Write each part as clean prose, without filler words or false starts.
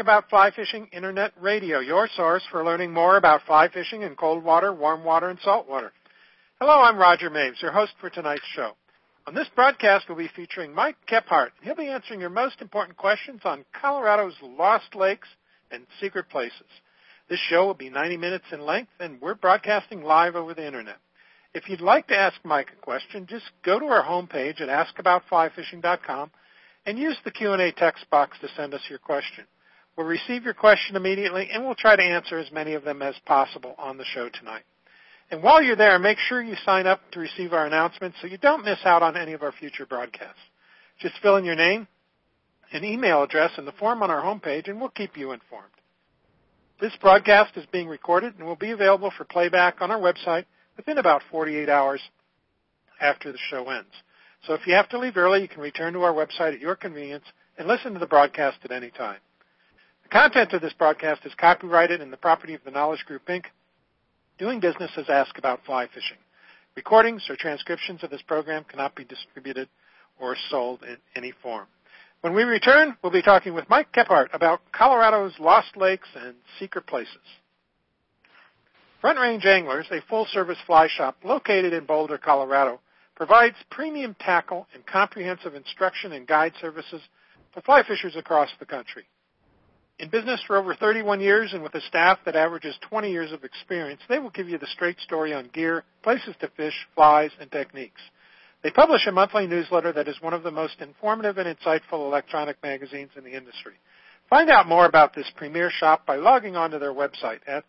About Fly Fishing Internet Radio, your source for learning more about fly fishing in cold water, warm water, and salt water. Hello, I'm Roger Maves, your host for tonight's show. On this broadcast, we'll be featuring Mike Kephart. He'll be answering your most important questions on Colorado's lost lakes and secret places. This show will be 90 minutes in length, and we're broadcasting live over the Internet. If you'd like to ask Mike a question, just go to our homepage at askaboutflyfishing.com and use the Q&A text box to send us your question. We'll receive your question immediately, and we'll try to answer as many of them as possible on the show tonight. And while you're there, make sure you sign up to receive our announcements so you don't miss out on any of our future broadcasts. Just fill in your name and email address in the form on our homepage, and we'll keep you informed. This broadcast is being recorded and will be available for playback on our website within about 48 hours after the show ends. So if you have to leave early, you can return to our website at your convenience and listen to the broadcast at any time. The content of this broadcast is copyrighted and the property of the Knowledge Group, Inc., doing business as Ask About Fly Fishing. Recordings or transcriptions of this program cannot be distributed or sold in any form. When we return, we'll be talking with Mike Kephart about Colorado's lost lakes and secret places. Front Range Anglers, a full-service fly shop located in Boulder, Colorado, provides premium tackle and comprehensive instruction and guide services to fly fishers across the country. In business for over 31 years and with a staff that averages 20 years of experience, they will give you the straight story on gear, places to fish, flies, and techniques. They publish a monthly newsletter that is one of the most informative and insightful electronic magazines in the industry. Find out more about this premier shop by logging on to their website at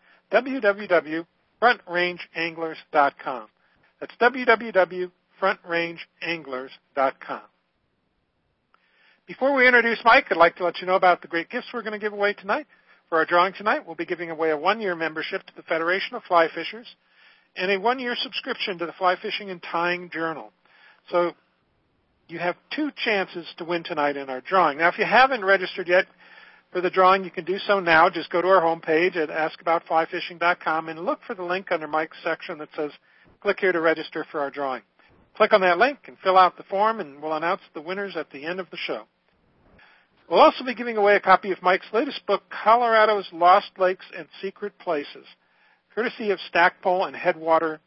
www.frontrangeanglers.com. That's www.frontrangeanglers.com. Before we introduce Mike, I'd like to let you know about the great gifts we're going to give away tonight. For our drawing tonight, we'll be giving away a one-year membership to the Federation of Fly Fishers and a one-year subscription to the Fly Fishing and Tying Journal. So you have two chances to win tonight in our drawing. Now, if you haven't registered yet for the drawing, you can do so now. Just go to our homepage at askaboutflyfishing.com and look for the link under Mike's section that says, click here to register for our drawing. Click on that link and fill out the form, and we'll announce the winners at the end of the show. We'll also be giving away a copy of Mike's latest book, Colorado's Lost Lakes and Secret Places, courtesy of Stackpole and Headwater,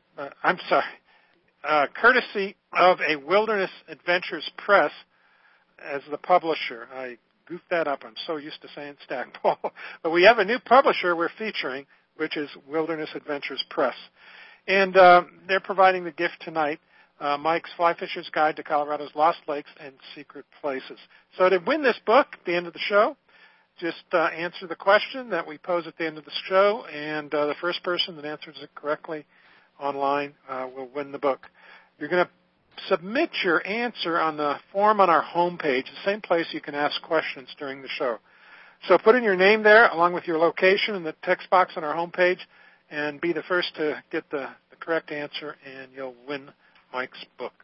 courtesy of a Wilderness Adventures Press as the publisher. I goofed that up. I'm so used to saying Stackpole. But we have a new publisher we're featuring, which is Wilderness Adventures Press. And they're providing the gift tonight, Mike's Fly Fisher's Guide to Colorado's Lost Lakes and Secret Places. So to win this book at the end of the show, just answer the question that we pose at the end of the show, and the first person that answers it correctly online will win the book. You're going to submit your answer on the form on our homepage, the same place you can ask questions during the show. So put in your name there along with your location in the text box on our homepage and be the first to get the correct answer, and you'll win Mike's book.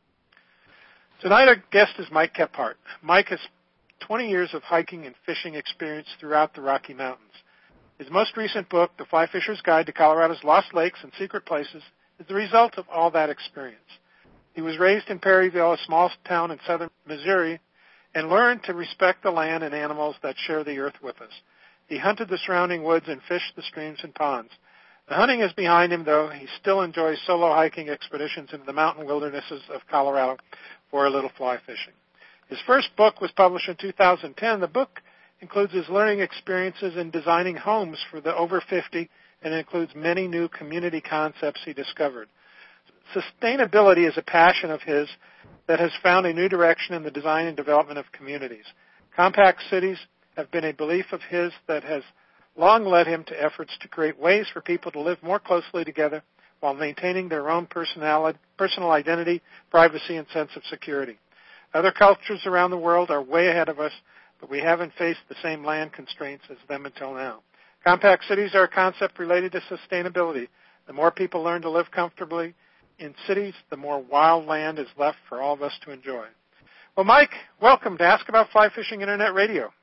Tonight our guest is Mike Kephart. Mike has 20 years of hiking and fishing experience throughout the Rocky Mountains. His most recent book, The Fly Fisher's Guide to Colorado's Lost Lakes and Secret Places, is the result of all that experience. He was raised in Perryville, a small town in southern Missouri, and learned to respect the land and animals that share the earth with us. He hunted the surrounding woods and fished the streams and ponds. The hunting is behind him, though. He still enjoys solo hiking expeditions into the mountain wildernesses of Colorado for a little fly fishing. His first book was published in 2010. The book includes his learning experiences in designing homes for the over 50, and includes many new community concepts he discovered. Sustainability is a passion of his that has found a new direction in the design and development of communities. Compact cities have been a belief of his that has long led him to efforts to create ways for people to live more closely together while maintaining their own personal identity, privacy, and sense of security. Other cultures around the world are way ahead of us, but we haven't faced the same land constraints as them until now. Compact cities are a concept related to sustainability. The more people learn to live comfortably in cities, the more wild land is left for all of us to enjoy. Well, Mike, welcome to Ask About Fly Fishing Internet Radio.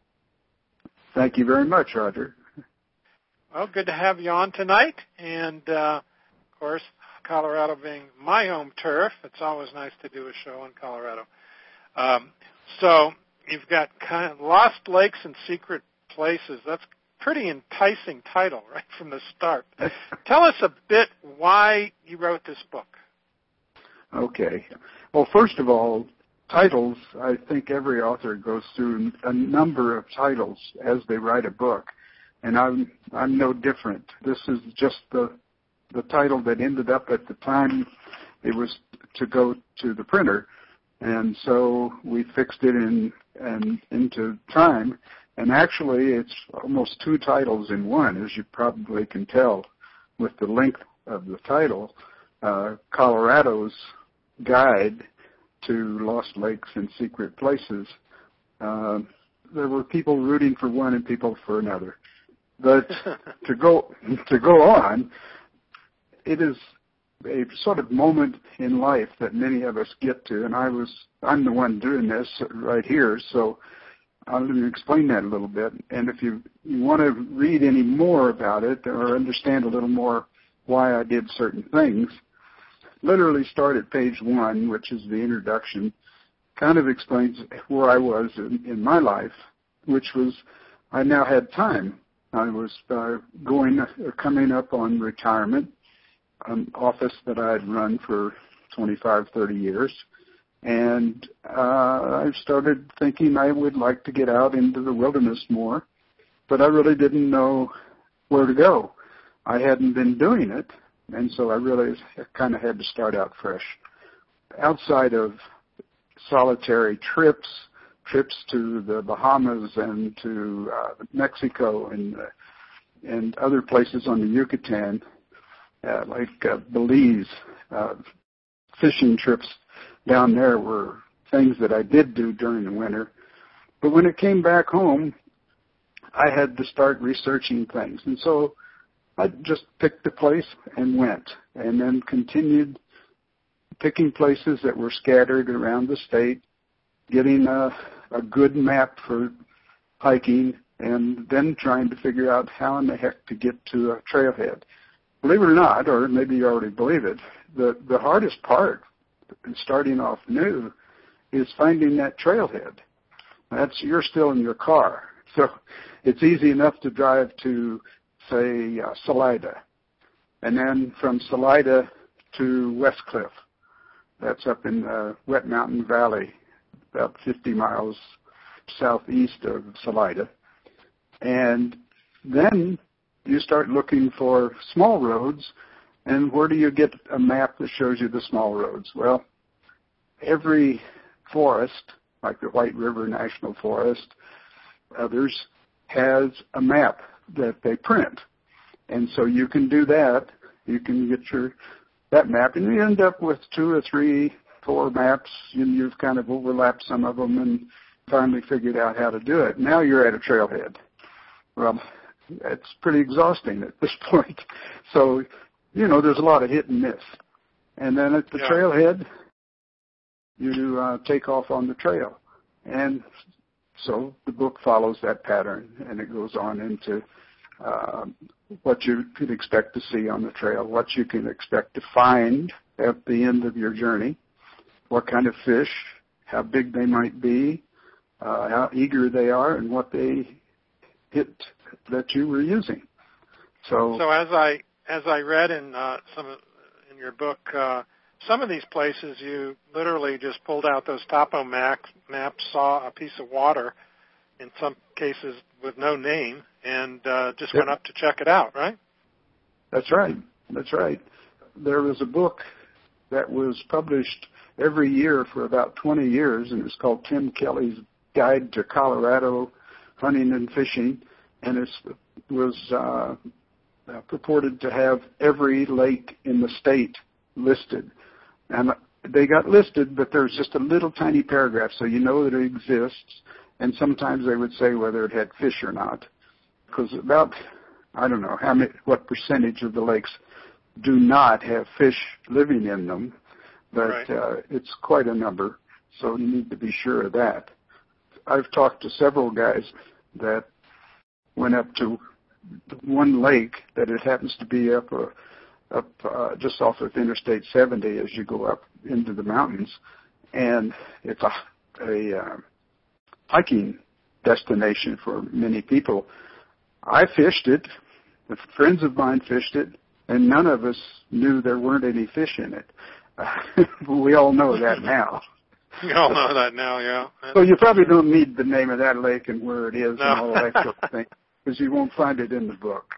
Thank you very much, Roger. Well, good to have you on tonight. And, of course, Colorado being my home turf, it's always nice to do a show on Colorado. So you've got kind of lost lakes and secret places. That's pretty enticing title right from the start. Tell us a bit why you wrote this book. Okay. Well, first of all, titles, I think every author goes through a number of titles as they write a book, and I'm no different. This is just the title that ended up at the time it was to go to the printer, and so we fixed it into time, and actually it's almost two titles in one, as you probably can tell with the length of the title. Colorado's Guide to Lost Lakes and Secret Places. There were people rooting for one and people for another. But to go on, it is a sort of moment in life that many of us get to, and I'm the one doing this right here, so I'm going to explain that a little bit. And if you want to read any more about it or understand a little more why I did certain things, literally start at page 1, which is the introduction, kind of explains where I was in my life, which was I now had time. I was coming up on retirement, an office that I had run for 25, 30 years, and I started thinking I would like to get out into the wilderness more, but I really didn't know where to go. I hadn't been doing it, and so I realized I kind of had to start out fresh. Outside of solitary trips to the Bahamas and to Mexico and other places on the Yucatan, like Belize, fishing trips down there were things that I did do during the winter. But when it came back home, I had to start researching things. And so I just picked a place and went, and then continued picking places that were scattered around the state, getting a good map for hiking, and then trying to figure out how in the heck to get to a trailhead. Believe it or not, or maybe you already believe it, the hardest part in starting off new is finding that trailhead. You're still in your car. So it's easy enough to drive to, say, Salida, and then from Salida to West Cliff. That's up in the Wet Mountain Valley, about 50 miles southeast of Salida. And then you start looking for small roads, and where do you get a map that shows you the small roads? Well, every forest, like the White River National Forest, others, has a map that they print. And so you can do that. You can get that map, and you end up with 2 or 3, 4 maps, and you've kind of overlapped some of them and finally figured out how to do it. Now you're at a trailhead. Well, it's pretty exhausting at this point. So, there's a lot of hit and miss. And then at the trailhead, you take off on the trail. And so the book follows that pattern, and it goes on into what you could expect to see on the trail, what you can expect to find at the end of your journey, what kind of fish, how big they might be, how eager they are, and what they hit that you were using. So as I read in in your book, some of these places you literally just pulled out those topo maps, saw a piece of water, in some cases with no name, and just went up to check it out, right? That's right. That's right. There was a book that was published every year for about 20 years, and it's called Tim Kelly's Guide to Colorado Hunting and Fishing, and it was purported to have every lake in the state listed. And they got listed, but there's just a little tiny paragraph, so you know that it exists. And sometimes they would say whether it had fish or not, because about, I don't know what percentage of the lakes do not have fish living in them, but right. It's quite a number, so you need to be sure of that. I've talked to several guys that went up to one lake that it happens to be up just off of Interstate 70 as you go up into the mountains, and it's a hiking destination for many people. I fished it. Friends of mine fished it, and none of us knew there weren't any fish in it. We all know that now. You all know that now, yeah. So you probably don't need the name of that lake and where it is No. and all that sort of thing, because you won't find it in the book.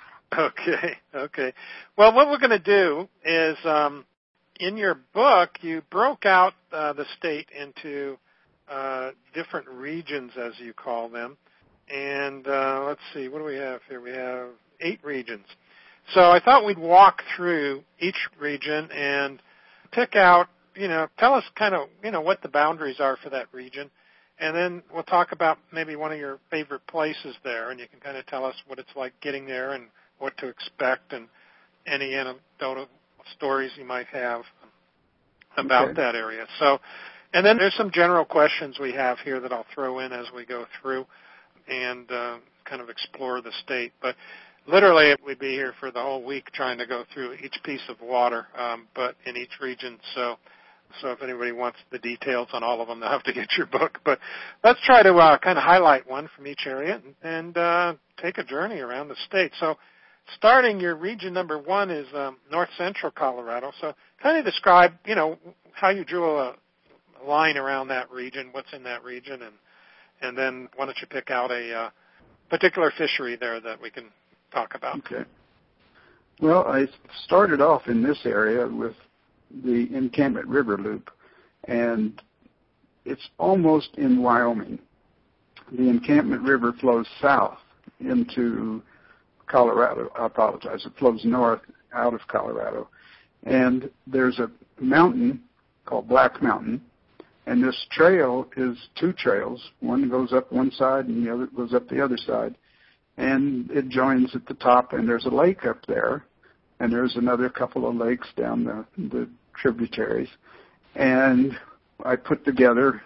Okay. Well, what we're going to do is, in your book, you broke out the state into different regions, as you call them. And let's see, what do we have here? We have 8 regions. So I thought we'd walk through each region and pick out, tell us kind of, what the boundaries are for that region. And then we'll talk about maybe one of your favorite places there, and you can kind of tell us what it's like getting there and what to expect and any anecdotal stories you might have about that area. So, and then there's some general questions we have here that I'll throw in as we go through and kind of explore the state. But literally, we'd be here for the whole week trying to go through each piece of water, but in each region. So if anybody wants the details on all of them, they'll have to get your book. But let's try to kind of highlight one from each area and take a journey around the state. So starting, your region number 1 is north central Colorado. So kind of describe, how you drew a line around that region, what's in that region, and then why don't you pick out a particular fishery there that we can talk about. Okay. Well, I started off in this area with the Encampment River Loop, and it's almost in Wyoming. The Encampment River flows south into Colorado. I apologize. It flows north out of Colorado. And there's a mountain called Black Mountain, and this trail is 2 trails. One goes up one side and the other goes up the other side. And it joins at the top, and there's a lake up there, and there's another couple of lakes down the tributaries. And I put together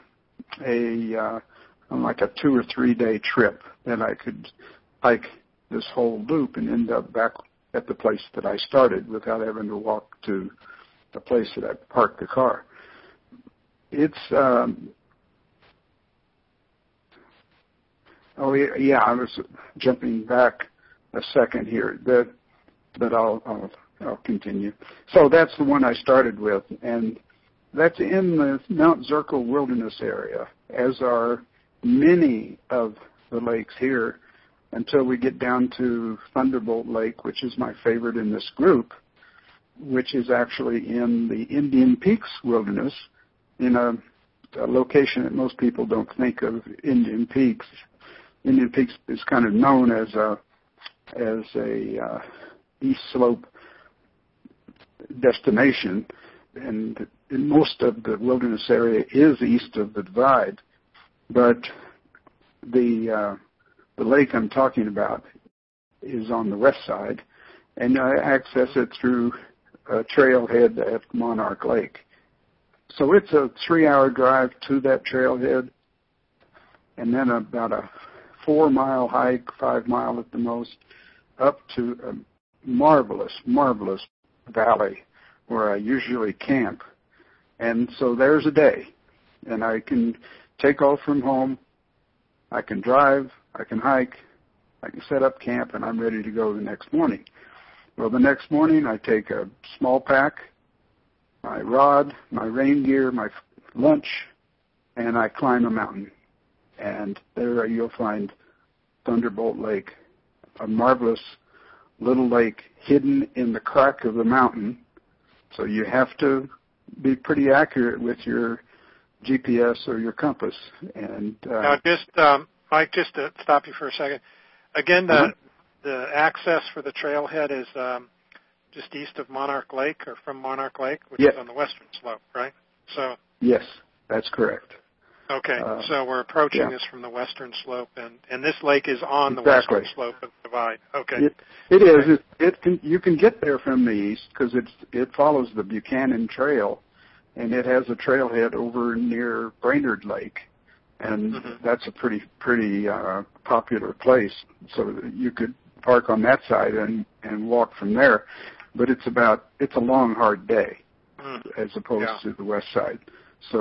like a 2 or 3 day trip that I could hike this whole loop and end up back at the place that I started without having to walk to the place that I parked the car. It's I was jumping back a second here, but I'll continue. So that's the one I started with, and that's in the Mount Zirkle Wilderness area, as are many of the lakes here, until we get down to Thunderbolt Lake, which is my favorite in this group, which is actually in the Indian Peaks Wilderness, in a location that most people don't think of, Indian Peaks. Indian Peaks is kind of known as a east slope destination, and most of the wilderness area is east of the divide. But the lake I'm talking about is on the west side, and I access it through a trailhead at Monarch Lake. So it's a 3-hour drive to that trailhead, and then about a 4-mile hike, 5 mile at the most, up to a marvelous valley where I usually camp. And so there's a day, and I can take off from home, I can drive, I can hike, I can set up camp, and I'm ready to go the next morning. Well, the next morning I take a small pack, my rod, my rain gear, my lunch, and I climb a mountain. And there you'll find Thunderbolt Lake, a marvelous little lake hidden in the crack of the mountain. So you have to be pretty accurate with your GPS or your compass. And now, Mike, just to stop you for a second. Again, the access for the trailhead is just east of Monarch Lake, or from Monarch Lake, which is on the western slope, right? So yes, that's correct. Okay, so we're approaching this from the western slope, and this lake is on the western slope of the divide. Okay, it is. You can get there from the east because it follows the Buchanan Trail, and it has a trailhead over near Brainerd Lake, and that's a pretty popular place. So you could park on that side and walk from there, but it's a long, hard day as opposed to the west side. So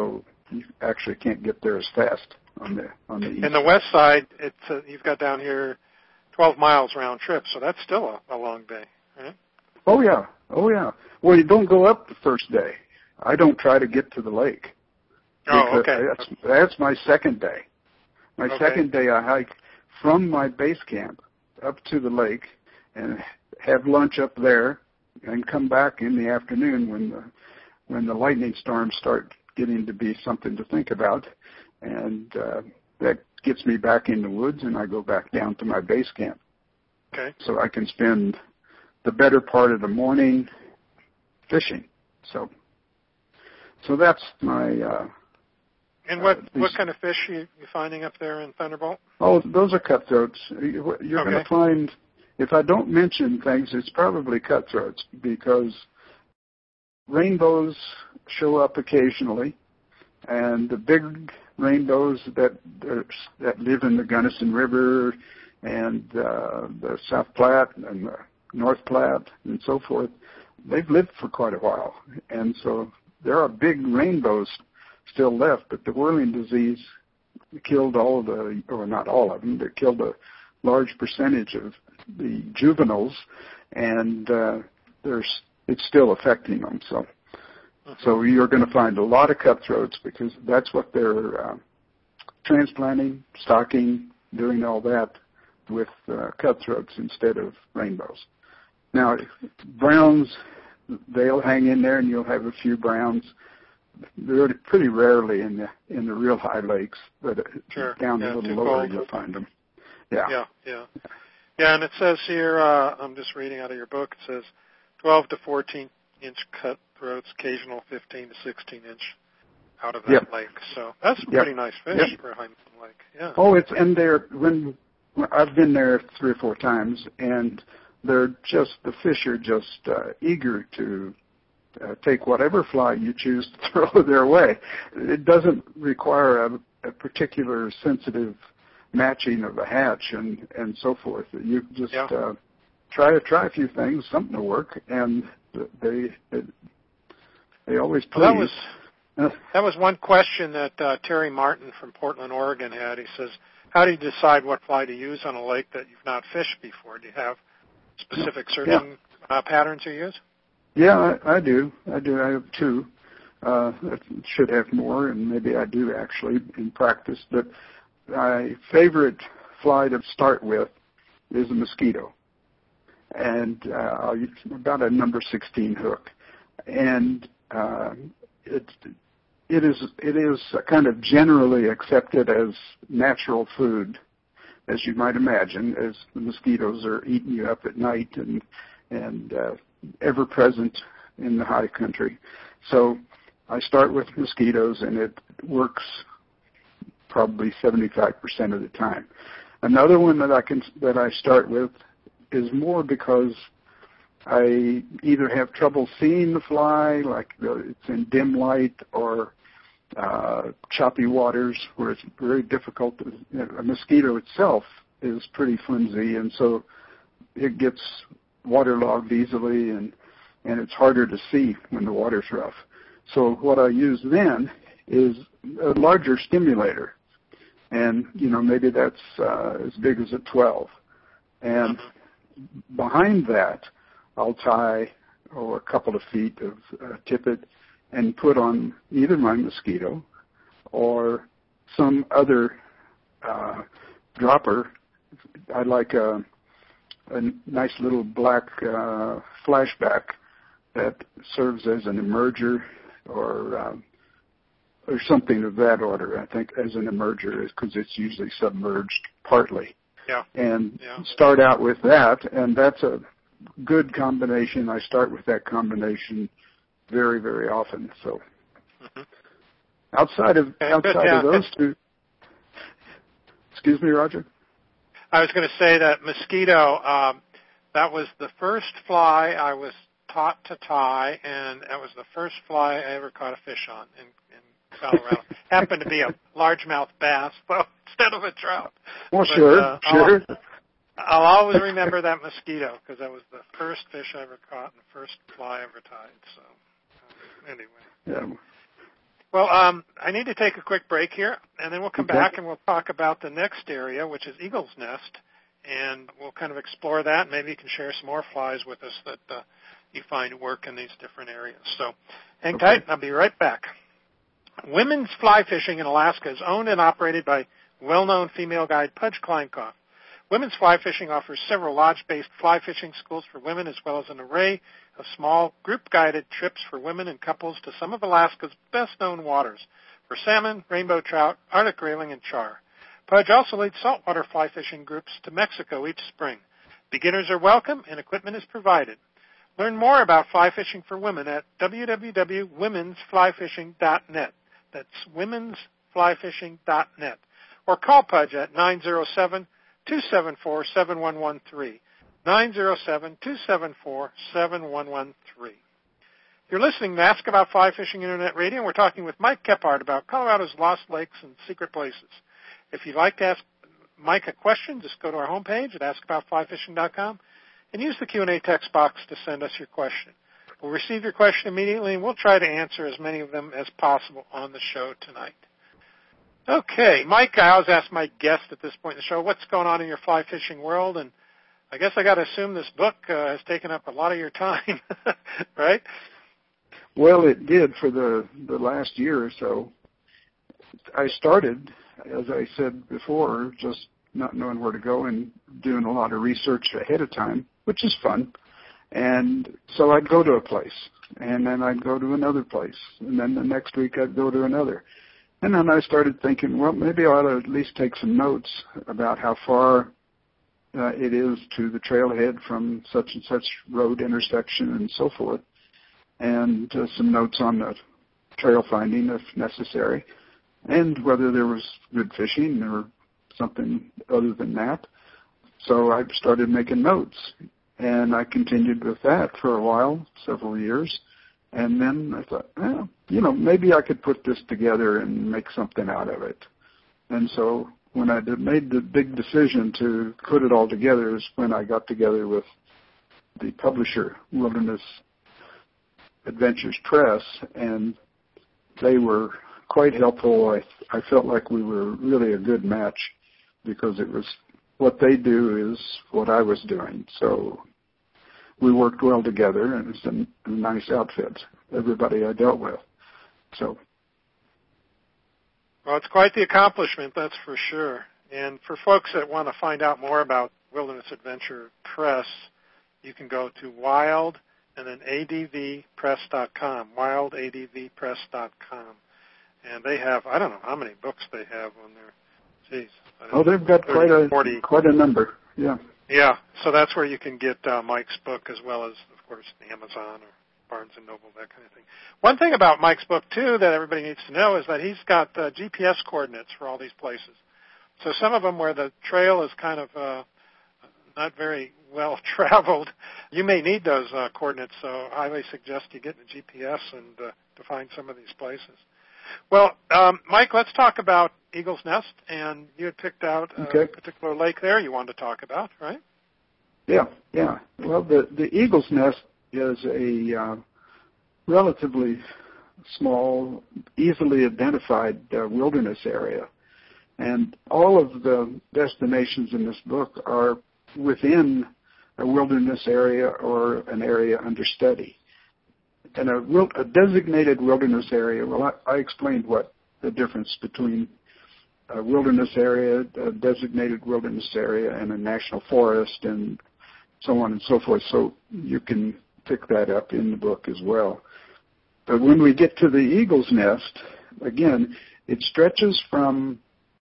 you actually can't get there as fast on the east. And the west side, you've got down here 12 miles round trip, so that's still a long day, right? Oh yeah. Well, you don't go up the first day. I don't try to get to the lake. Oh, okay. That's my second day. My Okay. second day, I hike from my base camp up to the lake and have lunch up there, and come back in the afternoon when the lightning storms start getting to be something to think about, and that gets me back in the woods, and I go back down to my base camp. Okay. So I can spend the better part of the morning fishing. So that's my. And what kind of fish are you finding up there in Thunderbolt? Oh, those are cutthroats. You're going to find, if I don't mention things, it's probably cutthroats, because rainbows show up occasionally, and the big rainbows that live in the Gunnison River and the South Platte and the North Platte and so forth, they've lived for quite a while, and so there are big rainbows still left, but the whirling disease killed not all of them, but killed a large percentage of the juveniles, and it's still affecting them. So you're going to find a lot of cutthroats, because that's what they're transplanting, stocking, doing all that with cutthroats instead of rainbows. Now, browns, they'll hang in there, and you'll have a few browns. They're pretty rarely in the real high lakes, but down a little lower you'll find them. Yeah. And it says here, I'm just reading out of your book, it says 12 to 14 inch cutthroats, occasional 15 to 16 inch out of that lake. So that's a pretty nice fish for a high mountain lake. Yeah. Oh, when I've been there 3 or 4 times, and the fish are just eager to take whatever fly you choose to throw their way. It doesn't require a particular sensitive matching of a hatch and so forth. You just try a few things, something will work, and they always please. That was one question that Terry Martin from Portland, Oregon had. He says, how do you decide what fly to use on a lake that you've not fished before? Do you have specific searching patterns you use? Yeah, I do. I have 2. I should have more, and maybe I do actually in practice. But my favorite fly to start with is a mosquito, and I'll use about a number 16 hook, and it is kind of generally accepted as natural food, as you might imagine, as the mosquitoes are eating you up at night and ever present in the high country. So I start with mosquitoes, and it works probably 75% of the time. Another one that I start with is more because I either have trouble seeing the fly, like it's in dim light, or choppy waters where it's very difficult. A mosquito itself is pretty flimsy, and so it gets waterlogged easily, and it's harder to see when the water's rough. So what I use then is a larger stimulator, and maybe that's as big as a 12. And behind that, I'll tie a couple of feet of tippet and put on either my mosquito or some other dropper. I like a nice little black flashback that serves as an emerger or something of that order. I think as an emerger, because it's usually submerged partly. Yeah. And start out with that, and that's a good combination. I start with that combination very, very often. So outside of those 2, excuse me, Roger. I was going to say that mosquito, that was the first fly I was taught to tie, and that was the first fly I ever caught a fish on in Colorado. Happened to be a largemouth bass, though, instead of a trout. Well, sure. I'll always remember that mosquito, because that was the first fish I ever caught and the first fly I ever tied. So, anyway. Yeah. Well, I need to take a quick break here, and then we'll come back and we'll talk about the next area, which is Eagle's Nest, and we'll kind of explore that. Maybe you can share some more flies with us that you find work in these different areas. So hang tight, and I'll be right back. Women's fly fishing in Alaska is owned and operated by well-known female guide Pudge Kleinkoff. Women's fly fishing offers several lodge-based fly fishing schools for women, as well as an array of small group-guided trips for women and couples to some of Alaska's best-known waters for salmon, rainbow trout, Arctic grayling, and char. Pudge also leads saltwater fly fishing groups to Mexico each spring. Beginners are welcome, and equipment is provided. Learn more about fly fishing for women at www.womensflyfishing.net. That's womensflyfishing.net. Or call Pudge at 907-274-7113. 907-274-7113. You're listening to Ask About Fly Fishing Internet Radio, and we're talking with Mike Kephart about Colorado's lost lakes and secret places. If you'd like to ask Mike a question, just go to our homepage at askaboutflyfishing.com and use the Q&A text box to send us your question. We'll receive your question immediately, and we'll try to answer as many of them as possible on the show tonight. Okay, Mike, I always ask my guest at this point in the show, what's going on in your fly fishing world? And I guess I got to assume this book has taken up a lot of your time, right? Well, it did for the last year or so. I started, as I said before, just not knowing where to go and doing a lot of research ahead of time, which is fun. And so I'd go to a place, and then I'd go to another place, and then the next week I'd go to another. And then I started thinking, well, maybe I ought to at least take some notes about how far it is to the trailhead from such and such road intersection and so forth, and some notes on the trail finding if necessary, and whether there was good fishing or something other than that. So I started making notes, and I continued with that for a while, several years. And then I thought, well, maybe I could put this together and make something out of it. And so when I made the big decision to put it all together is when I got together with the publisher, Wilderness Adventures Press, and they were quite helpful. I felt like we were really a good match because it was what they do is what I was doing. So we worked well together, and it's a nice outfit, everybody I dealt with. So, well, it's quite the accomplishment, that's for sure. And for folks that want to find out more about Wilderness Adventure Press, you can go to wild and then advpress.com, wildadvpress.com. And they have, I don't know how many books they have on there. Geez. They've got 30, quite a number, yeah. Yeah, so that's where you can get Mike's book as well as, of course, Amazon or Barnes & Noble, that kind of thing. One thing about Mike's book, too, that everybody needs to know is that he's got GPS coordinates for all these places. So some of them where the trail is kind of not very well traveled, you may need those coordinates, so I highly suggest you get a GPS and to find some of these places. Well, Mike, let's talk about Eagle's Nest, and you had picked out a particular lake there you wanted to talk about, right? Yeah. Well, the Eagle's Nest is a relatively small, easily identified wilderness area, and all of the destinations in this book are within a wilderness area or an area under study. And a designated wilderness area, well, I explained what the difference between a wilderness area, a designated wilderness area, and a national forest, and so on and so forth. So you can pick that up in the book as well. But when we get to the Eagle's Nest, again, it stretches from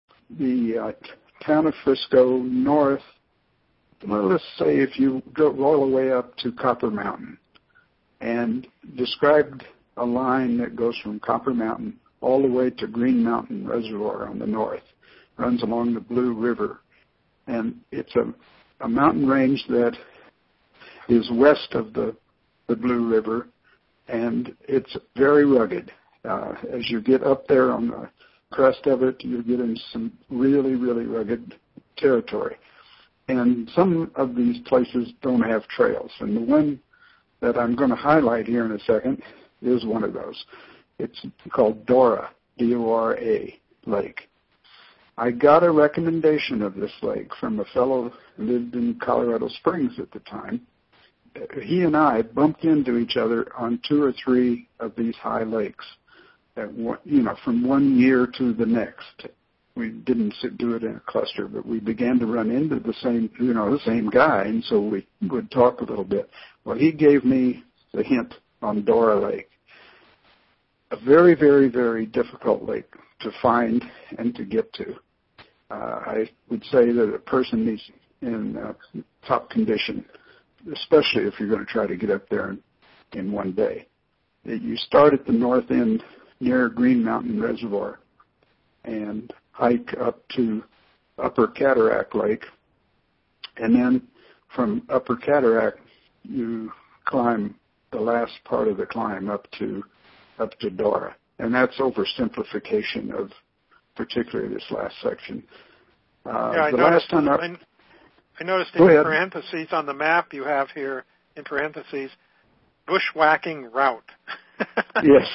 the town of Frisco north, well, let's say if you go all the way up to Copper Mountain, and described a line that goes from Copper Mountain all the way to Green Mountain Reservoir on the north, runs along the Blue River. And it's a mountain range that is west of the Blue River, and it's very rugged. As you get up there on the crest of it, you're getting some really, really rugged territory. And some of these places don't have trails, and the one that I'm going to highlight here in a second is one of those. It's called Dora, D-O-R-A Lake. I got a recommendation of this lake from a fellow who lived in Colorado Springs at the time. He and I bumped into each other on 2 or 3 of these high lakes, from one year to the next. We didn't do it in a cluster, but we began to run into the same guy, and so we would talk a little bit. Well, he gave me the hint on Dora Lake. A very, very, very difficult lake to find and to get to. I would say that a person needs in top condition, especially if you're going to try to get up there in one day. You start at the north end near Green Mountain Reservoir and hike up to Upper Cataract Lake, and then from Upper Cataract you climb the last part of the climb up to Dora, and that's oversimplification of particularly this last section. I noticed in parentheses on the map you have here, in parentheses, bushwhacking route. Yes.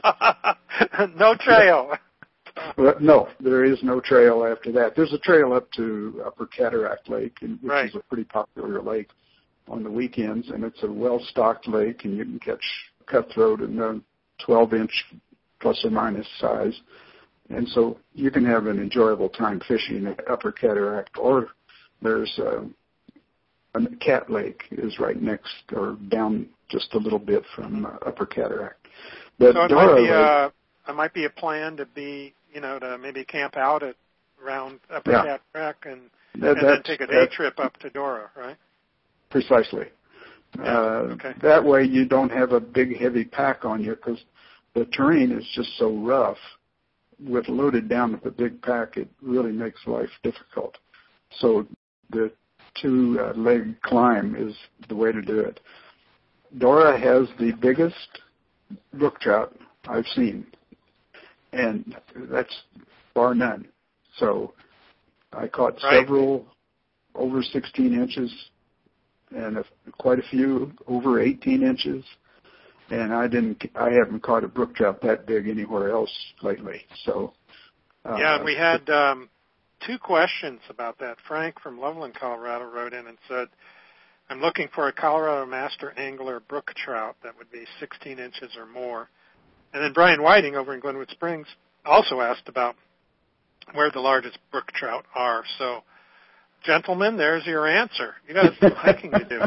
No trail. Well, no, there is no trail after that. There's a trail up to Upper Cataract Lake, which is a pretty popular lake on the weekends, and it's a well-stocked lake, and you can catch cutthroat in the 12-inch plus or minus size. And so you can have an enjoyable time fishing at Upper Cataract, or there's a Cat Lake is right next or down just a little bit from Upper Cataract. But so it might be a plan to be, to maybe camp out around Upper Cataract and then take a day trip up to Dora, right? Precisely. Okay. That way you don't have a big heavy pack on you, because the terrain is just so rough. With loaded down with a big pack, it really makes life difficult. So the 2-leg climb is the way to do it. Dora has the biggest brook trout I've seen, and that's bar none. So I caught several over 16 inches and quite a few over 18 inches. And I haven't caught a brook trout that big anywhere else lately. So and we had 2 questions about that. Frank from Loveland, Colorado, wrote in and said, "I'm looking for a Colorado Master Angler brook trout that would be 16 inches or more." And then Brian Whiting over in Glenwood Springs also asked about where the largest brook trout are. So, gentlemen, there's your answer. You got some hiking to do.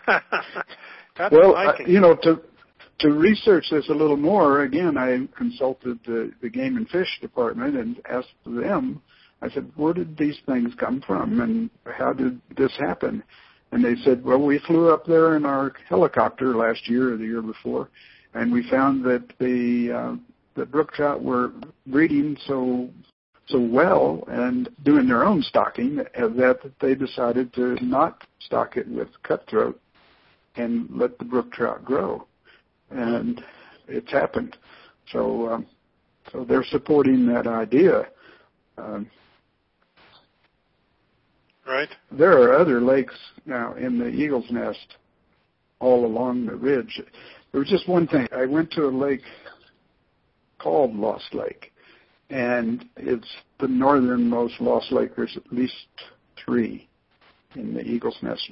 To research this a little more, again, I consulted the Game and Fish Department and asked them, I said, where did these things come from and how did this happen? And they said, well, we flew up there in our helicopter last year or the year before, and we found that the brook trout were breeding so well and doing their own stocking that they decided to not stock it with cutthroat and let the brook trout grow. And it's happened. So they're supporting that idea. Right. There are other lakes now in the Eagle's Nest all along the ridge. There was just one thing. I went to a lake called Lost Lake, and it's the northernmost Lost Lake. There's at least 3 in the Eagle's Nest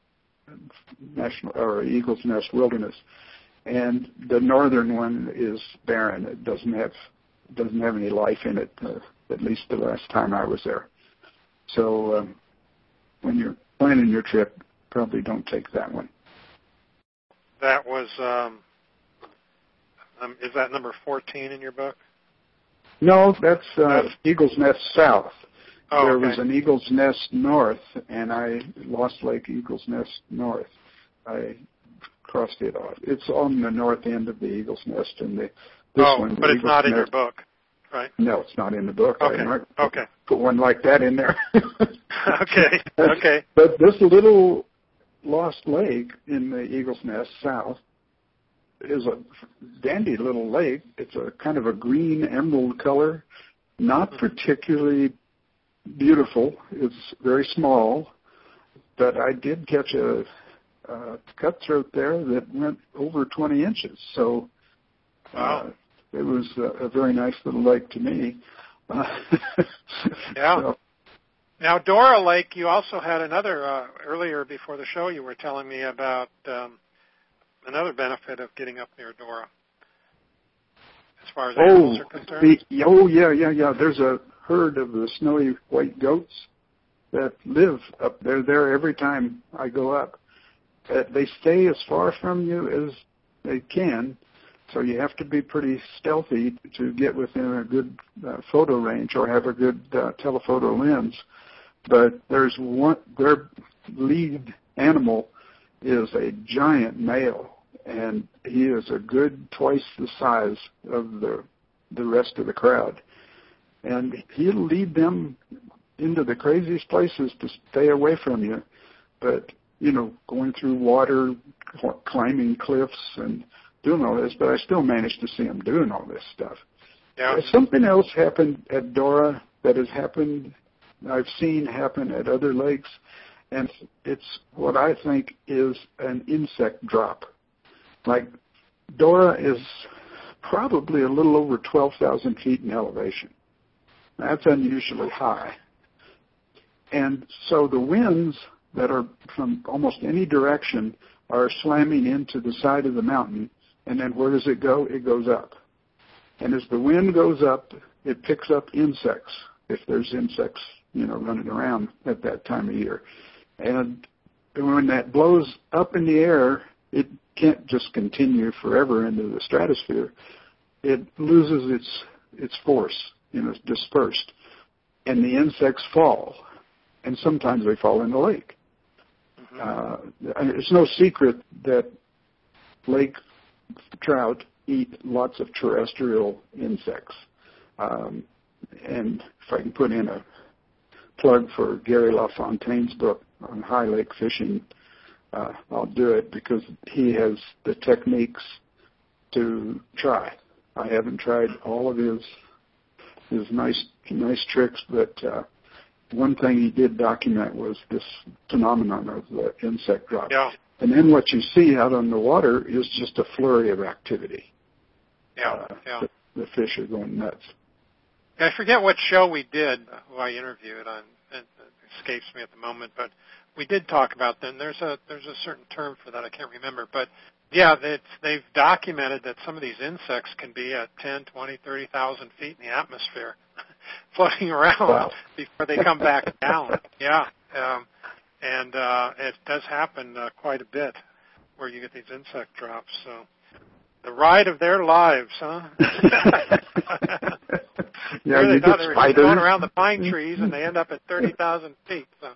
Eagle's Nest Wilderness. And the northern one is barren. It doesn't have any life in it, at least the last time I was there. So when you're planning your trip, probably don't take that one. That was, is that number 14 in your book? No, that's Eagle's Nest South. Oh, there was an Eagle's Nest North, and Lost Lake Eagle's Nest North. I crossed it off. It's on the north end of the Eagle's Nest, and this one. But it's not in your book, right? No, it's not in the book. Okay. Okay. Put one like that in there. Okay. Okay. But this little Lost Lake in the Eagle's Nest South is a dandy little lake. It's a kind of a green emerald color, not particularly beautiful. It's very small, but I did catch a cutthroat there that went over 20 inches. So wow. it was a very nice little lake to me. Yeah. So. Now, Dora Lake, you also had another, earlier before the show, you were telling me about another benefit of getting up near Dora, as far as animals are concerned. Yeah. There's a herd of the snowy white goats that live up there. There every time I go up. They stay as far from you as they can, so you have to be pretty stealthy to get within a good photo range or have a good telephoto lens. But their lead animal is a giant male, and he is a good twice the size of the rest of the crowd. And he'll lead them into the craziest places to stay away from you. But, going through water, climbing cliffs, and doing all this, but I still managed to see him doing all this stuff. Yeah. Something else happened at Dora that has happened, I've seen happen at other lakes, and it's what I think is an insect drop. Like, Dora is probably a little over 12,000 feet in elevation. That's unusually high. And so the winds that are from almost any direction are slamming into the side of the mountain, and then where does it go? It goes up. And as the wind goes up, it picks up insects, if there's insects, running around at that time of year. And when that blows up in the air, it can't just continue forever into the stratosphere. It loses its force, it's dispersed. And the insects fall. And sometimes they fall in the lake. It's no secret that lake trout eat lots of terrestrial insects. And if I can put in a plug for Gary LaFontaine's book on high lake fishing, I'll do it because he has the techniques to try. I haven't tried all of his nice tricks, but one thing he did document was this phenomenon of the insect drop. Yeah. And then what you see out on the water is just a flurry of activity. Yeah. The fish are going nuts. I forget what show we did, who I interviewed on. It escapes me at the moment, but we did talk about them. There's a certain term for that. I can't remember, but yeah, they've documented that some of these insects can be at 10, 20, 30,000 feet in the atmosphere, floating around before they come back down. Yeah, and it does happen quite a bit where you get these insect drops. So the ride of their lives, huh? Yeah, they you thought get they were spiders. going around the pine trees, and they end up at 30,000 feet. So.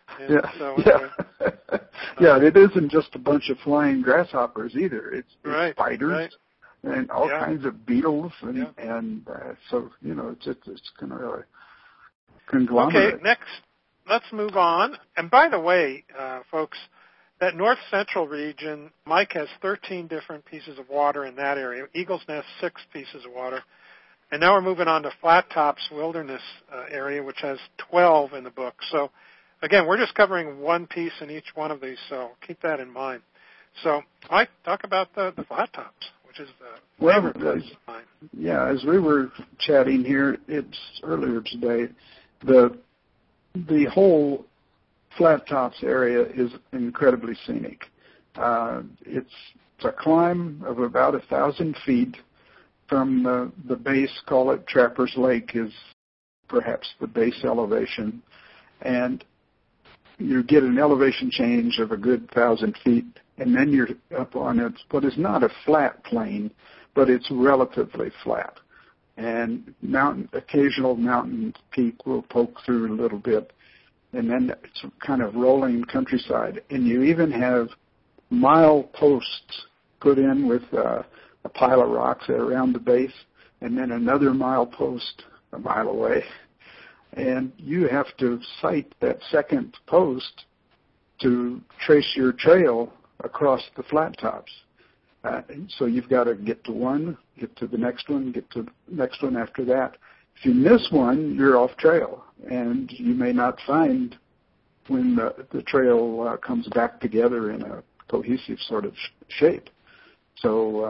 Yeah, it isn't just a bunch of flying grasshoppers either. It's spiders and all kinds of beetles, and so it's kind of a conglomerate. Okay, next, let's move on. And by the way, folks, that north central region, Mike has 13 different pieces of water in that area. Eagle's Nest, 6 pieces of water. And now we're moving on to Flat Tops Wilderness area, which has 12 in the book. So, again, we're just covering one piece in each one of these, so keep that in mind. So, Mike, talk about the Flat Tops, which is the favorite place of mine. Yeah, as we were chatting here, it's earlier today, the whole Flat Tops area is incredibly scenic. It's a climb of about 1,000 feet from the base, call it Trappers Lake, is perhaps the base elevation, and you get an elevation change of a good 1,000 feet, and then you're up on what is not a flat plain, but it's relatively flat. And occasional mountain peak will poke through a little bit, and then it's kind of rolling countryside. And you even have mile posts put in with a pile of rocks around the base, and then another mile post a mile away. And you have to sight that second post to trace your trail across the flat tops. So you've got to get to one, get to the next one, get to the next one after that. If you miss one, you're off trail, and you may not find when the trail comes back together in a cohesive sort of shape. So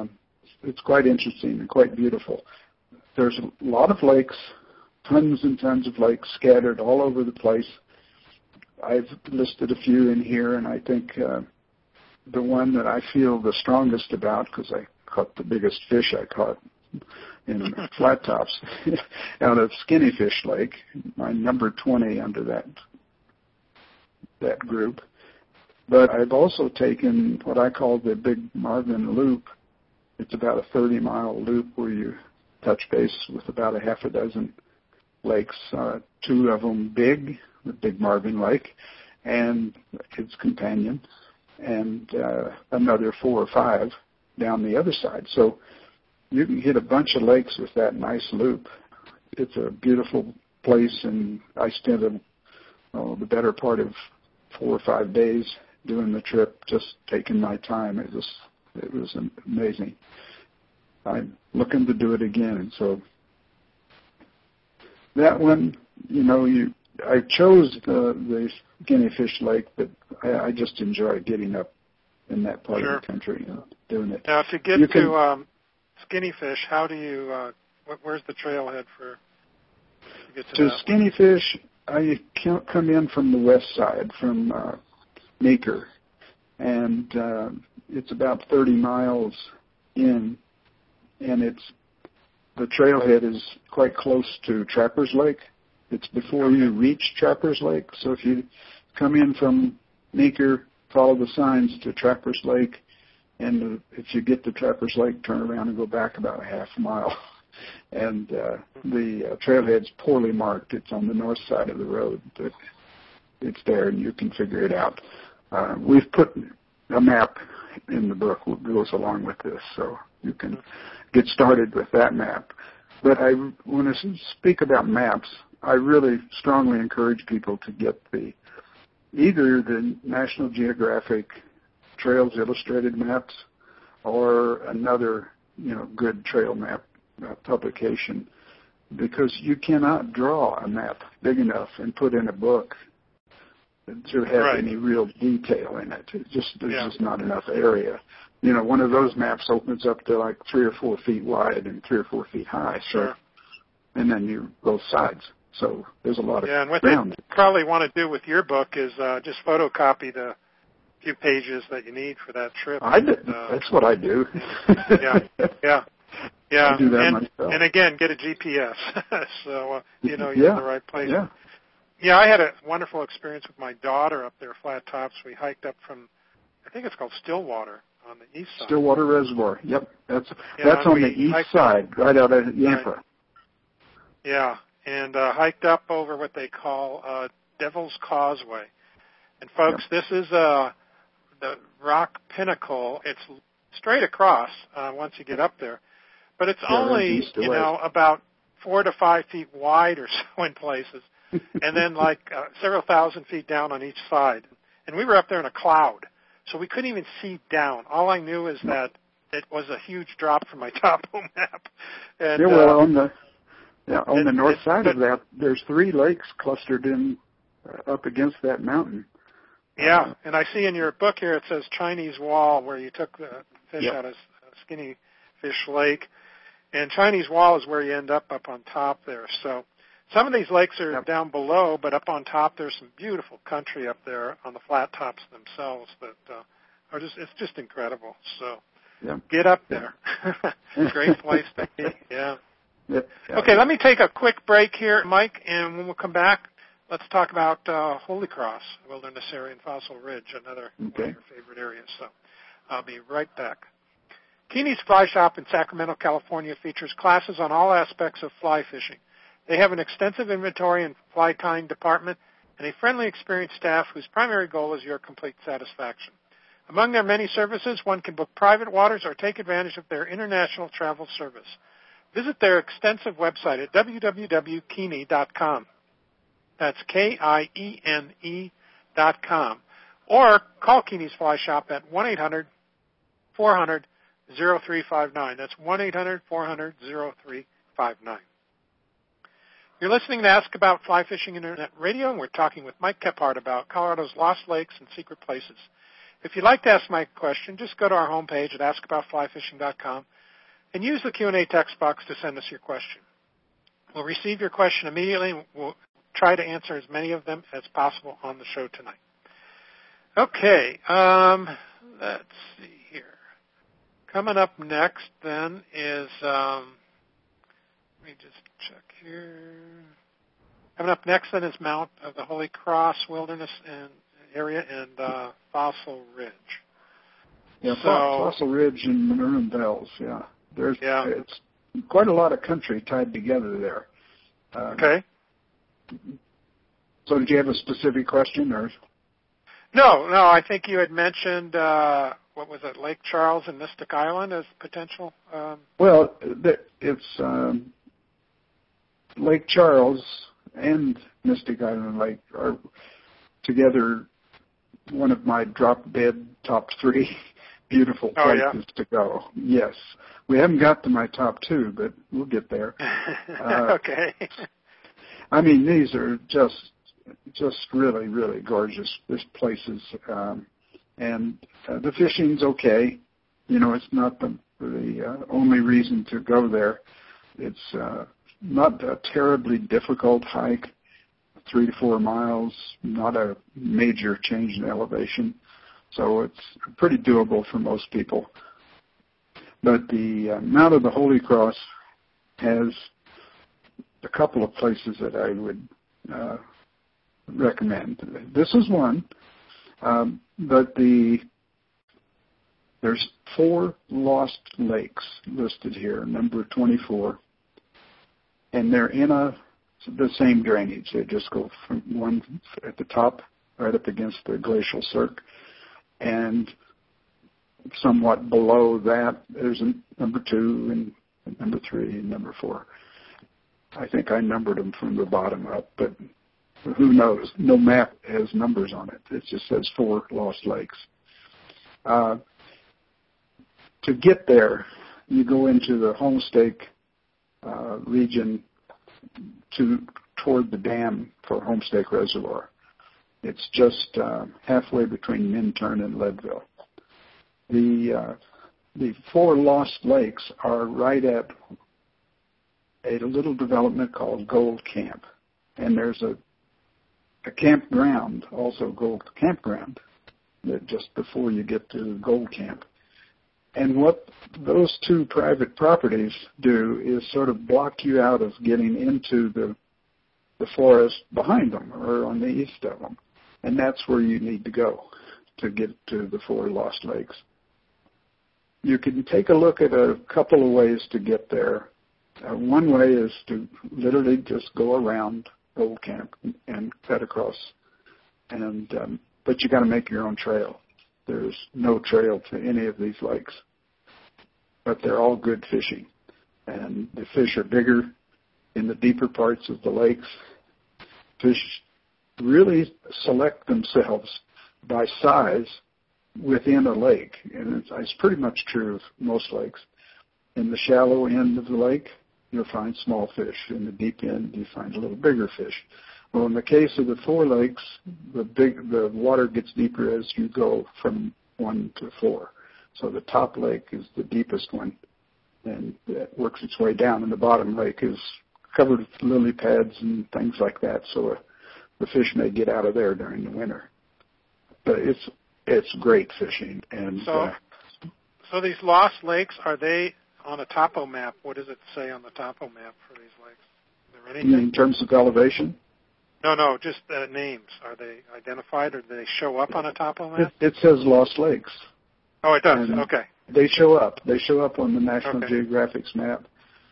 it's quite interesting and quite beautiful. There's a lot of lakes, tons and tons of lakes scattered all over the place. I've listed a few in here, and I think the one that I feel the strongest about, because I caught the biggest fish I caught in flat tops out of Skinny Fish Lake, my number 20 under that group. But I've also taken what I call the Big Marvin Loop. It's about a 30-mile loop where you touch base with about a half a dozen lakes, two of them big, the Big Marvin Lake, and its companion, and another 4 or 5 down the other side. So you can hit a bunch of lakes with that nice loop. It's a beautiful place, and I spent the better part of 4 or 5 days doing the trip, just taking my time. It was amazing. I'm looking to do it again, and so that one, I chose the Skinny Fish Lake, but I just enjoy getting up in that part of the country and doing it. Now, to get to Skinny Fish, how do you? Where's the trailhead for? To get to Skinny Fish, I come in from the west side, from Meeker, and it's about 30 miles in, and the trailhead is quite close to Trappers Lake. It's before you reach Trappers Lake, so if you come in from Meeker, follow the signs to Trappers Lake, and if you get to Trappers Lake, turn around and go back about a half mile. And the trailhead's poorly marked. It's on the north side of the road, but it's there, and you can figure it out. We've put a map in the book that goes along with this, so you can get started with that map. But when I speak about maps, I really strongly encourage people to get either the National Geographic Trails Illustrated maps or another, good trail map publication, because you cannot draw a map big enough and put in a book to have any real detail in it. There's just not enough area. One of those maps opens up to like 3 or 4 feet wide and 3 or 4 feet high. Sure. So, and then you both sides. So there's a lot of and what ground. they probably want to do with your book is just photocopy the few pages that you need for that trip. That's what I do. Yeah. I do that myself. And again, get a GPS so you're in the right place. Yeah, I had a wonderful experience with my daughter up there, Flat Tops. We hiked up from, I think it's called Stillwater on the east side. Stillwater Reservoir. Yep, that's on the east side, right out of Yampa. Right. Yeah, and hiked up over what they call Devil's Causeway. And folks, this is the rock pinnacle. It's straight across once you get up there, but it's only about 4 to 5 feet wide or so in places, and then like several thousand feet down on each side. And we were up there in a cloud, so we couldn't even see down. All I knew is that it was a huge drop from my topo map. And, on the north side of that, there's 3 lakes clustered in up against that mountain. Yeah, and I see in your book here it says Chinese Wall, where you took the fish out of Skinny Fish Lake. And Chinese Wall is where you end up on top there. So some of these lakes are down below, but up on top there's some beautiful country up there on the flat tops themselves that are it's just incredible. So get up there. Great place to be. Yeah. Okay, let me take a quick break here, Mike, and when we'll come back, let's talk about Holy Cross Wilderness Area and Fossil Ridge, another one of your favorite areas. So I'll be right back. Keeney's Fly Shop in Sacramento, California features classes on all aspects of fly fishing. They have an extensive inventory and fly tying department and a friendly, experienced staff whose primary goal is your complete satisfaction. Among their many services, one can book private waters or take advantage of their international travel service. Visit their extensive website at www.keeney.com. That's KIENE.com. Or call Keeney's Fly Shop at 1-800-400-0359. That's 1-800-400-0359. You're listening to Ask About Fly Fishing Internet Radio, and we're talking with Mike Kephart about Colorado's lost lakes and secret places. If you'd like to ask Mike a question, just go to our homepage at askaboutflyfishing.com. and use the Q&A text box to send us your question. We'll receive your question immediately, and we'll try to answer as many of them as possible on the show tonight. Okay, let's see here. Coming up next, then, is, let me just check here. Coming up next, then, is Mount of the Holy Cross Wilderness area and Fossil Ridge. Yeah, Fossil Ridge and Maroon Bells, yeah. It's quite a lot of country tied together there. Okay. So did you have a specific question, or? No, I think you had mentioned, what was it, Lake Charles and Mystic Island as potential? Well, it's Lake Charles and Mystic Island Lake are together one of my drop-dead top 3 beautiful places to go. Yes. We haven't got to my top 2, but we'll get there. Okay. I mean, these are just really, really gorgeous places. And the fishing's okay. You know, it's not the only reason to go there. It's not a terribly difficult hike, 3 to 4 miles, not a major change in elevation. So it's pretty doable for most people. But the Mount of the Holy Cross has a couple of places that I would recommend. This is one, but there's 4 lost lakes listed here, number 24, and they're in the same drainage. They just go from one at the top, right up against the glacial cirque, and somewhat below that, there's a number 2 and number 3 and number 4. I think I numbered them from the bottom up, but who knows? No map has numbers on it. It just says 4 lost lakes. To get there, you go into the Homestake region toward the dam for Homestake Reservoir. It's just halfway between Minturn and Leadville. The 4 lost lakes are right at a little development called Gold Camp, and there's a campground, also Gold Campground, that just before you get to Gold Camp. And what those 2 private properties do is sort of block you out of getting into the forest behind them or on the east of them. And that's where you need to go to get to the 4 lost lakes. You can take a look at a couple of ways to get there. One way is to literally just go around Gold Camp and cut across. But you got to make your own trail. There's no trail to any of these lakes. But they're all good fishing. And the fish are bigger in the deeper parts of the lakes. Fish really select themselves by size within a lake. And it's pretty much true of most lakes. In the shallow end of the lake, you'll find small fish. In the deep end, you find a little bigger fish. Well, in the case of the 4 lakes, the water gets deeper as you go from 1 to 4. So the top lake is the deepest one, and it works its way down. And the bottom lake is covered with lily pads and things like that, so the fish may get out of there during the winter. But it's great fishing. And so these lost lakes, are they on a topo map? What does it say on the topo map for these lakes? Is there anything? In terms of elevation? No, just names. Are they identified, or do they show up on a topo map? It says Lost Lakes. Oh, it does. And okay. They show up. They show up on the National Geographic's map.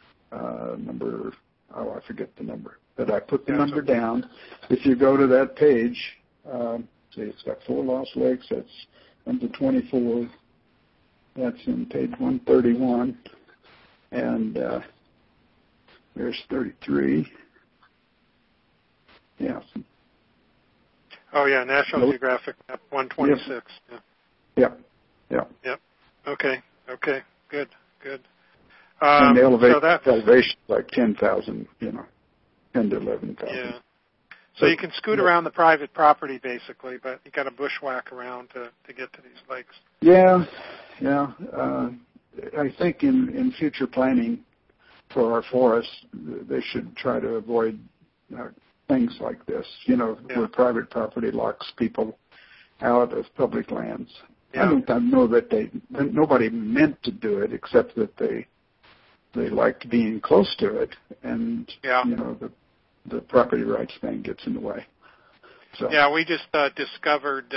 I forget the number. But I put the number down. If you go to that page, see, it's got 4 Lost Lakes. That's number 24. That's in page 131. And there's 33. Yeah. Oh, yeah, National Geographic map 126. Yep. Okay, good. And the elevation is like 10,000, 10 to 11,000. Yeah. So you can scoot around the private property, basically, but you got to bushwhack around to get to these lakes. Yeah. I think in future planning for our forests, they should try to avoid things like this, where private property locks people out of public lands. Yeah. I know that nobody meant to do it, except that they liked being close to it, and the property rights thing gets in the way. So. Yeah, we just discovered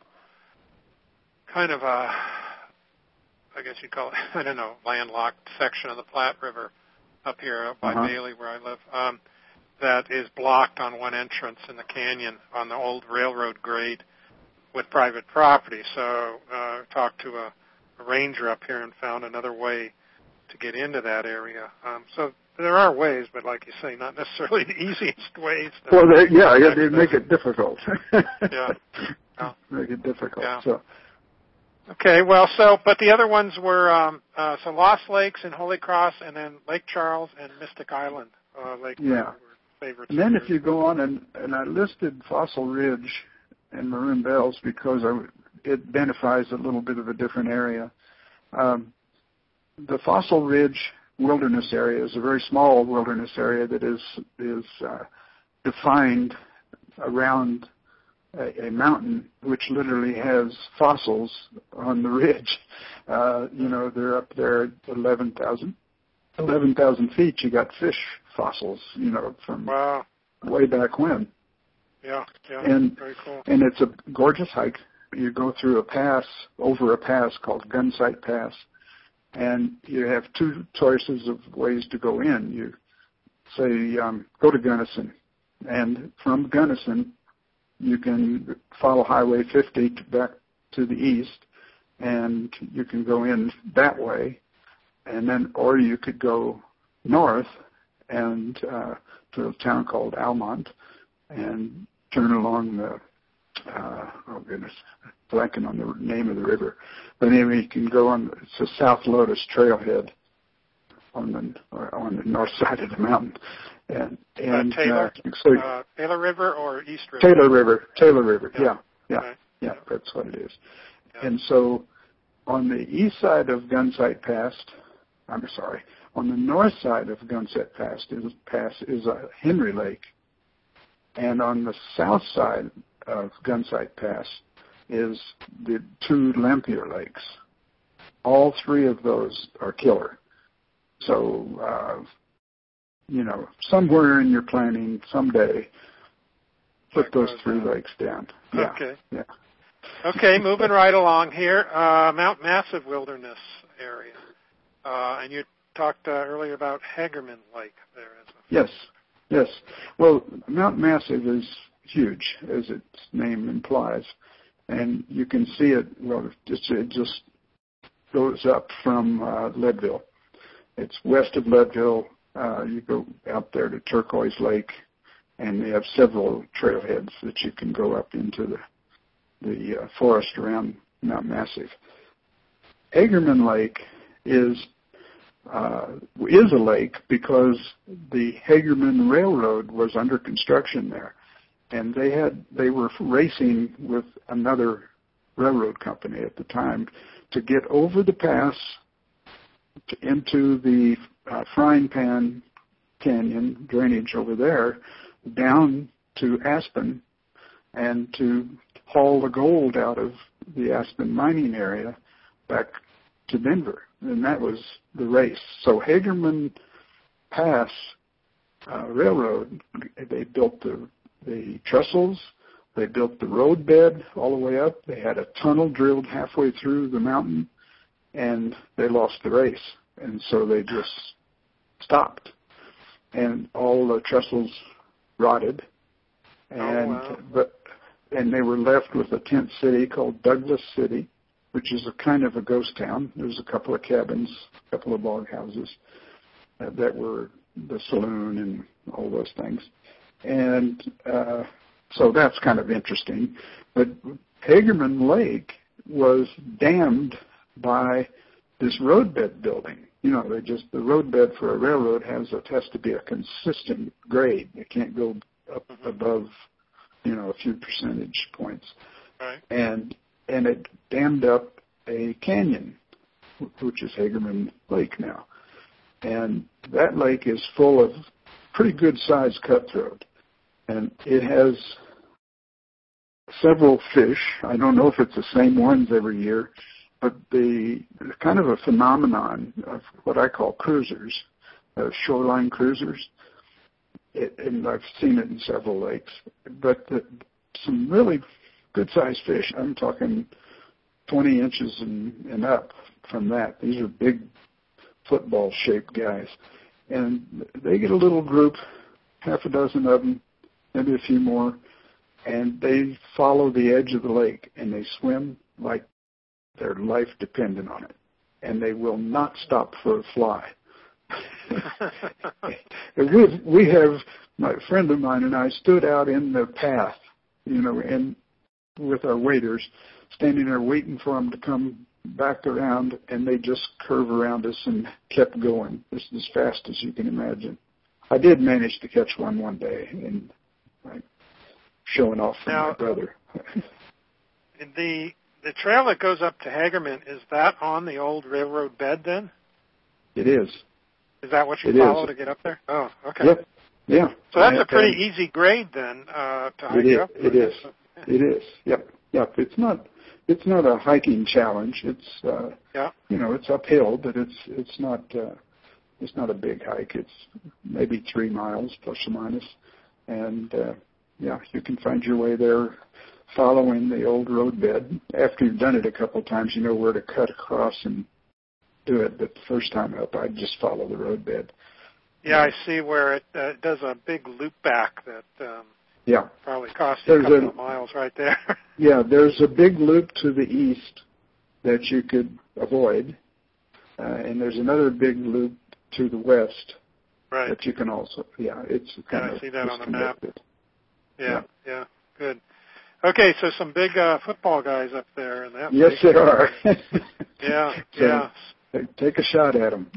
kind of a, I guess you'd call it, I don't know, landlocked section of the Platte River up here by Bailey where I live, that is blocked on one entrance in the canyon on the old railroad grade with private property. So talked to a ranger up here and found another way to get into that area. So there are ways, but like you say, not necessarily the easiest ways. Well, they make it difficult. Yeah. Make it difficult. Yeah. So. Okay, well, but the other ones were Lost Lakes and Holy Cross, and then Lake Charles and Mystic Island. Were favorites. And then if you go on, and I listed Fossil Ridge and Maroon Bells because it identifies a little bit of a different area. The Fossil Ridge wilderness area is a very small wilderness area that is defined around a mountain which literally has fossils on the ridge. They're up there at 11,000 feet. You got fish fossils, from way back when. Yeah, and very cool. And it's a gorgeous hike. You go through over a pass called Gunsight Pass, and you have two choices of ways to go in. You say, go to Gunnison, and from Gunnison, you can follow Highway 50 back to the east, and you can go in that way, or you could go north and to a town called Almont, and turn along the blanking on the name of the river. But anyway, you can go on. It's a South Lotus trailhead on the north side of the mountain. And Taylor River or East River? Taylor River. Yeah, okay. That's what it is. Yeah. And so, on the east side of Gunsight Pass, on the north side of Gunsight Pass is a Henry Lake, and on the south side of Gunsight Pass is the two Lampier Lakes. All three of those are killer. So, somewhere in your planning someday, put those three lakes down. Yeah. Okay. Yeah. Okay, moving right along here, Mount Massive Wilderness area. And you talked earlier about Hagerman Lake there. Yes. Well, Mount Massive is huge, as its name implies, and you can see it. Well, it just goes up from Leadville. It's west of Leadville. You go out there to Turquoise Lake, and they have several trailheads that you can go up into the forest around Mount Massive. Hagerman Lake is a lake because the Hagerman Railroad was under construction there, and they were racing with another railroad company at the time to get over the pass into the Frying Pan Canyon drainage over there down to Aspen, and to haul the gold out of the Aspen mining area back to Denver. And that was the race. So Hagerman Pass Railroad, they built the trestles, they built the road bed all the way up. They had a tunnel drilled halfway through the mountain, and they lost the race. And so they just stopped. And all the trestles rotted. And they were left with a tent city called Douglas City, which is a kind of a ghost town. There's a couple of cabins, a couple of log houses that were the saloon and all those things. And so that's kind of interesting. But Hagerman Lake was dammed by this roadbed building. The roadbed for a railroad has to be a consistent grade. It can't go up above, a few percentage points. Right. And it dammed up a canyon. which is Hagerman Lake now. And that lake is full of pretty good-sized cutthroat. And it has several fish. I don't know if it's the same ones every year, but the kind of a phenomenon of what I call cruisers, shoreline cruisers, and I've seen it in several lakes, but some really good-sized fish. I'm talking 20 inches and up from that. These are big football-shaped guys. And they get a little group, half a dozen of them, maybe a few more, and they follow the edge of the lake, and they swim like their life depended on it. And they will not stop for a fly. We have, my friend of mine and I stood out in the path, and with our waiters, standing there waiting for them to come back around, and they just curve around us and kept going just as fast as you can imagine. I did manage to catch one day, and showing off for my brother. The trail that goes up to Hagerman, is that on the old railroad bed then? It is. Is that what you follow to get up there? Oh, okay. Yep. Yeah. So that's a pretty easy grade then to hike up. It is. It is. Yep. It's not a hiking challenge. It's it's uphill, but it's not a big hike. It's maybe 3 miles plus or minus, and you can find your way there following the old road bed. After you've done it a couple of times, you know where to cut across and do it. But the first time up, I'd just follow the road bed. Yeah, I see where it does a big loop back that probably costs you a couple of miles right there. Yeah, there's a big loop to the east that you could avoid, and there's another big loop to the west that you can also, it's kind of I see that on the map. Yeah, good. Okay, so some big football guys up there in that. Yes, there are. Yeah. Take a shot at them.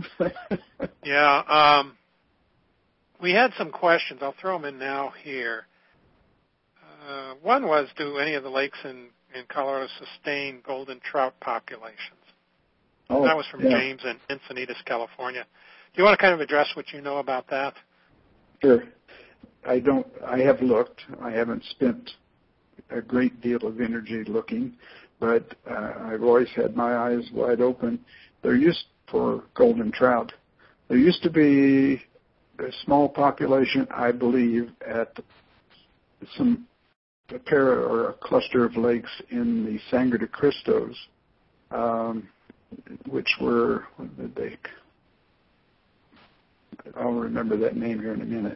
We had some questions. I'll throw them in now here. One was, do any of the lakes in Colorado sustain golden trout populations? That was from James in Encinitas, California. Do you want to kind of address what you know about that? Sure. I have looked. I haven't spent a great deal of energy looking, but I've always had my eyes wide open. For golden trout, there used to be a small population, I believe, at a cluster of lakes in the Sangre de Cristos, which were, I'll remember that name here in a minute.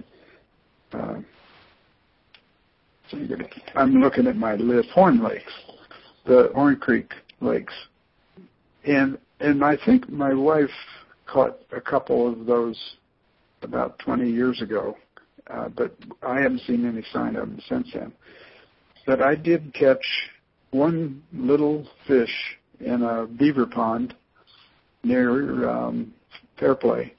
I'm looking at my list. Horn Lakes, the Horn Creek Lakes. And I think my wife caught a couple of those about 20 years ago, but I haven't seen any sign of them since then. But I did catch one little fish in a beaver pond near Fairplay.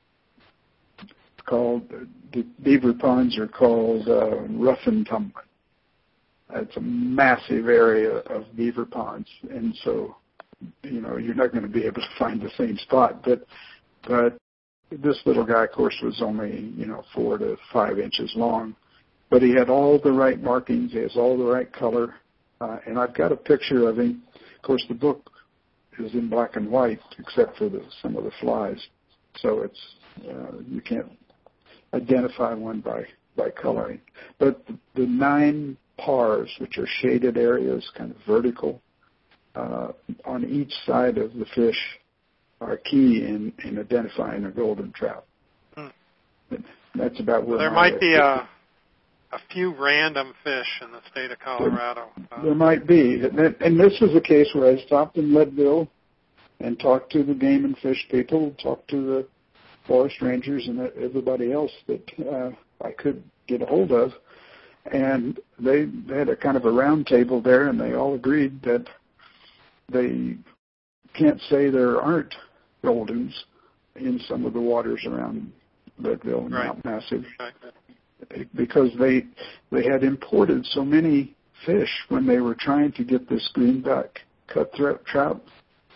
The beaver ponds are called Rough and Tumbling. It's a massive area of beaver ponds, and so you're not going to be able to find the same spot. But this little guy, of course, was only 4 to 5 inches long, but he had all the right markings. He has all the right color, and I've got a picture of him. Of course, the book is in black and white, except for some of the flies, so it's you can't identify one by coloring. But the 9 pars, which are shaded areas, kind of vertical, on each side of the fish, are key in identifying a golden trout. That's about where there might be a few random fish in the state of Colorado. There might be. And this was a case where I stopped in Leadville and talked to the game and fish people, talked to the forest rangers and everybody else that I could get a hold of. And they had a kind of a round table there, and they all agreed that they can't say there aren't goldens in some of the waters around Leadville and Mount Massive, because they had imported so many fish when they were trying to get this greenback cutthroat trout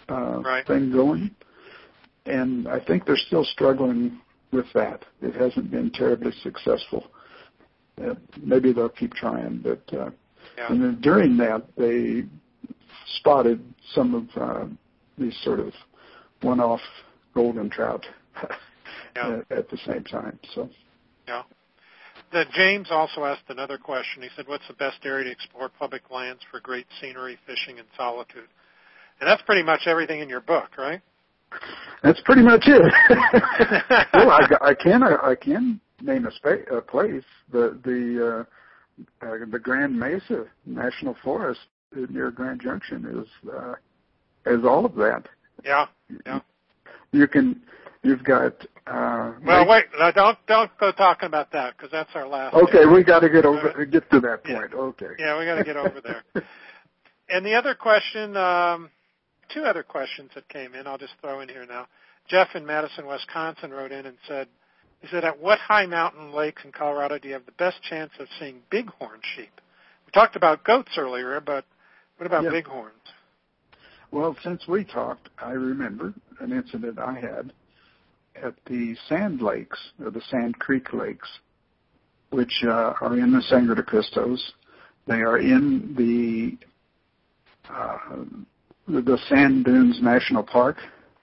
thing going. And I think they're still struggling with that. It hasn't been terribly successful. Maybe they'll keep trying, but and then during that, they spotted some of these sort of one-off golden trout at the same time. So. Yeah. James also asked another question. He said, what's the best area to explore public lands for great scenery, fishing, and solitude? And that's pretty much everything in your book, right? That's pretty much it. Well, I can name a place. The Grand Mesa National Forest near Grand Junction is all of that. Yeah. You've got. Well, wait! Don't go talking about that because that's our last. Okay, we got to get to that point. Okay. Yeah, we got to get over there. And the other question, two other questions that came in. I'll just throw in here now. Jeff in Madison, Wisconsin, wrote in and said, he said, at what high mountain lakes in Colorado do you have the best chance of seeing bighorn sheep? We talked about goats earlier, but what about bighorns? Well, since we talked, I remember an incident I had at the Sand Lakes, or the Sand Creek Lakes, which are in the Sangre de Cristos. They are in the Sand Dunes National Park,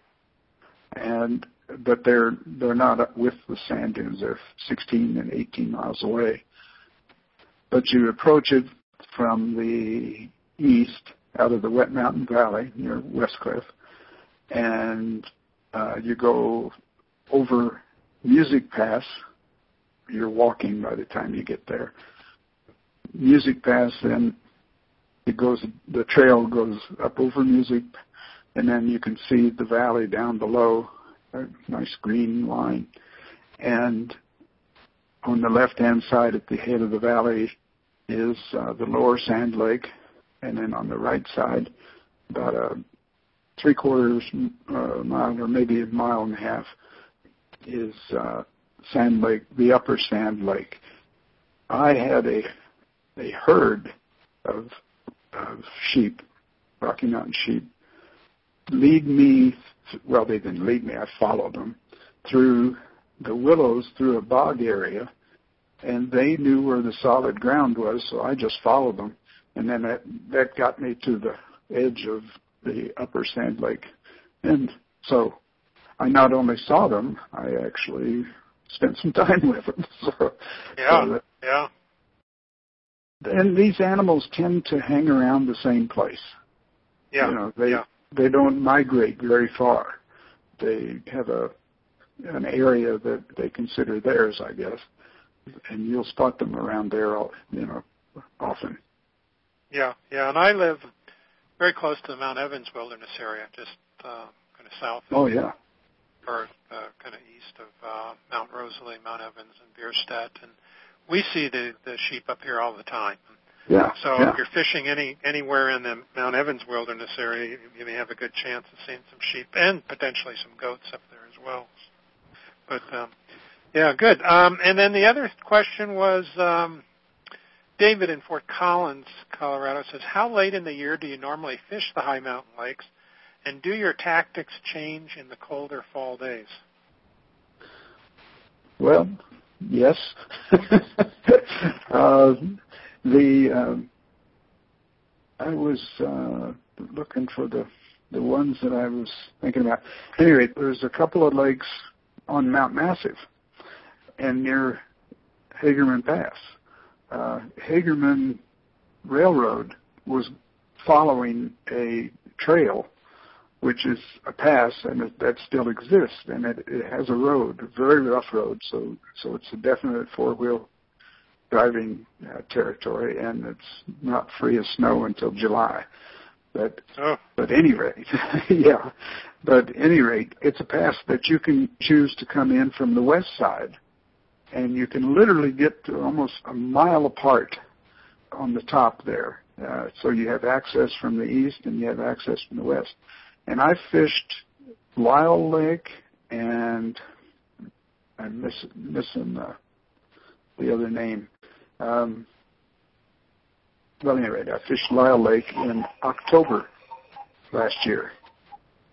but they're not with the sand dunes. They're 16 and 18 miles away. But you approach it from the east, out of the Wet Mountain Valley near Westcliff, and you go over Music Pass. You're walking by the time you get there. Music Pass, then the trail goes up over Music, and then you can see the valley down below, a nice green line. And on the left-hand side at the head of the valley is the Lower Sand Lake, and then on the right side, about a 3/4 mile or maybe a mile and a half, is Sand Lake, the Upper Sand Lake. I had a herd of sheep, Rocky Mountain sheep, lead me. Well, they didn't lead me. I followed them through the willows, through a bog area, and they knew where the solid ground was, so I just followed them. And then that got me to the edge of the Upper Sand Lake. And so I not only saw them, I actually spent some time with them. Yeah. And these animals tend to hang around the same place. Yeah. They don't migrate very far. They have an area that they consider theirs, I guess. And you'll spot them around there, often. Yeah, and I live very close to the Mount Evans Wilderness area, just kind of south of or kind of east of Mount Rosalie, Mount Evans, and Bierstadt, and we see the sheep up here all the time. Yeah. So if you're fishing anywhere in the Mount Evans Wilderness area, you may have a good chance of seeing some sheep and potentially some goats up there as well. But good. And then the other question was David in Fort Collins, Colorado, says, how late in the year do you normally fish the high mountain lakes, and do your tactics change in the colder fall days? Well, yes. I was looking for the ones that I was thinking about. Anyway, there's a couple of lakes on Mount Massive and near Hagerman Pass. Hagerman Railroad was following a trail, which is a pass, and that still exists, and it has a road, a very rough road, so it's a definite four-wheel driving territory, and it's not free of snow until July. But at any rate, But at any rate, it's a pass that you can choose to come in from the west side, and you can literally get to almost a mile apart on the top there. So you have access from the east and you have access from the west. And I fished Lyle Lake, and I'm missing the other name. Well, anyway, I fished Lyle Lake in October last year.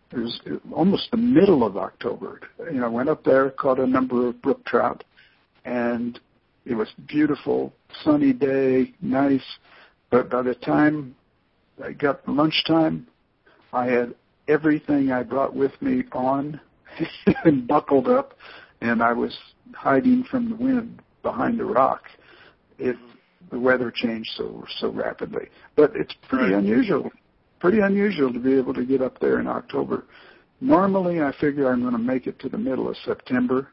It was almost the middle of October. I went up there, caught a number of brook trout, and it was beautiful, sunny day, nice. But by the time I got lunchtime, I had everything I brought with me on and buckled up, and I was hiding from the wind behind a rock. The weather changed so rapidly. But it's pretty unusual. Pretty unusual to be able to get up there in October. Normally, I figure I'm going to make it to the middle of September,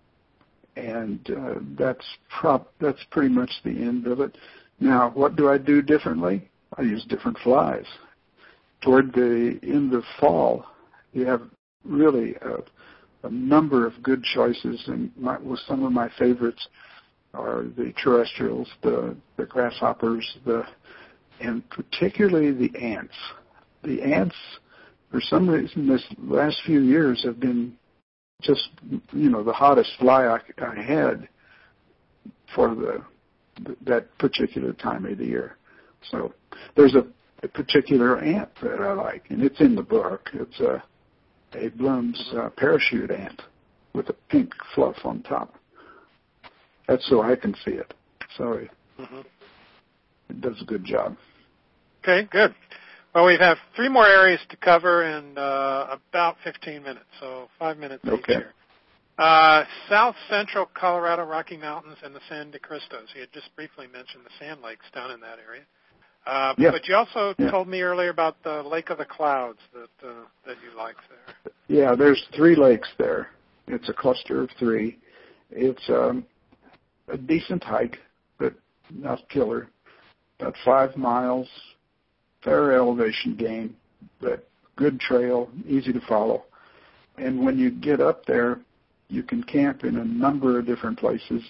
and that's pretty much the end of it. Now, what do I do differently? I use different flies. Toward the end of fall, you have really a number of good choices, and some of my favorites are the terrestrials, the grasshoppers, and particularly the ants. The ants, for some reason, this last few years have been just, the hottest fly I had for that particular time of the year. So there's a particular ant that I like, and it's in the book. It's a Bloom's parachute ant with a pink fluff on top. That's so I can see it. So it does a good job. Okay, good. Well, we have 3 more areas to cover in about 15 minutes, so 5 minutes each here. South central Colorado Rocky Mountains and the San de Cristos. You had just briefly mentioned the Sand Lakes down in that area. But you also told me earlier about the Lake of the Clouds that you like there. Yeah, there's 3 lakes there. It's a cluster of 3. It's a decent hike, but not killer. About 5 miles, fair elevation gain, but good trail, easy to follow. And when you get up there, you can camp in a number of different places.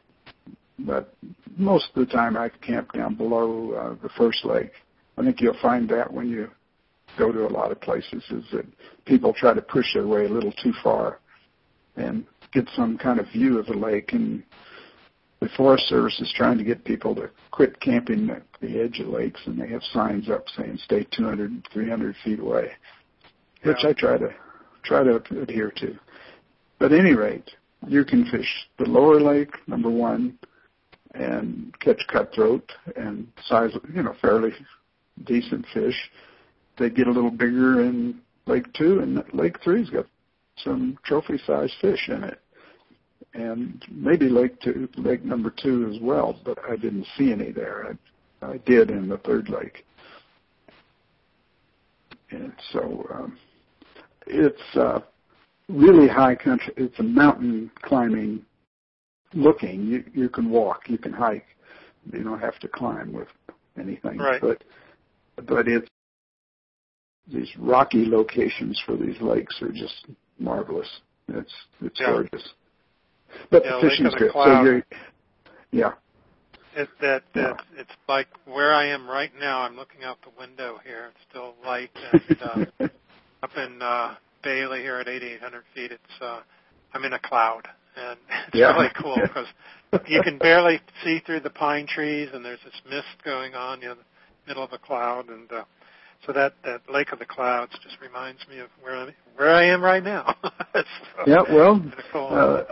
But most of the time I camp down below the first lake. I think you'll find that when you go to a lot of places is that people try to push their way a little too far and get some kind of view of the lake. And the Forest Service is trying to get people to quit camping at the edge of lakes, and they have signs up saying stay 200, 300 feet away, which I try to adhere to. But at any rate, you can fish the lower lake, number 1, and catch cutthroat and size, fairly decent fish. They get a little bigger in Lake 2, and Lake 3's got some trophy-sized fish in it. And maybe lake number 2 as well, but I didn't see any there. I did in the 3rd lake. And so it's really high country. It's a mountain climbing looking. You can walk, you can hike. You don't have to climb with anything. Right. But it's these rocky locations for these lakes are just marvelous. It's gorgeous. But the fishing's good. So it's like where I am right now. I'm looking out the window here. It's still light, and up in Bailey here at 8,800 feet, I'm in a cloud, and it's really cool because you can barely see through the pine trees, and there's this mist going on in the middle of a cloud, and so that Lake of the Clouds just reminds me of where I am right now. Cool.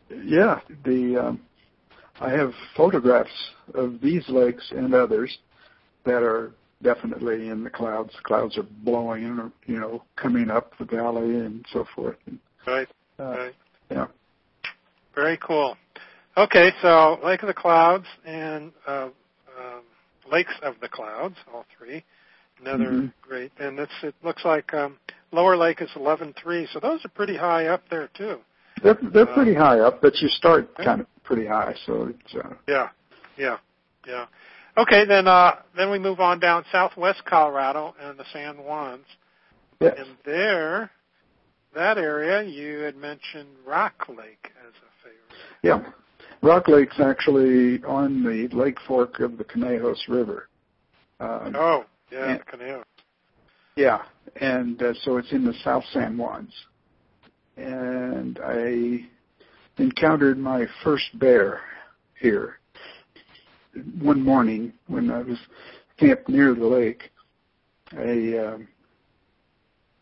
I have photographs of these lakes and others that are definitely in the clouds. The clouds are blowing in, coming up the valley and so forth. Right. Yeah. Very cool. Okay, so Lake of the Clouds and Lakes of the Clouds, all 3. Another great. And it looks like Lower Lake is 11.3, so those are pretty high up there, too. They're pretty high up, but you start kind of pretty high, so it's... Yeah. Okay, then we move on down southwest Colorado and the San Juans. Yes. And that area, you had mentioned Rock Lake as a favorite. Yeah. Rock Lake's actually on the Lake Fork of the Conejos River. The Conejos. Yeah, and so it's in the South San Juans. And I encountered my first bear here one morning when I was camped near the lake. A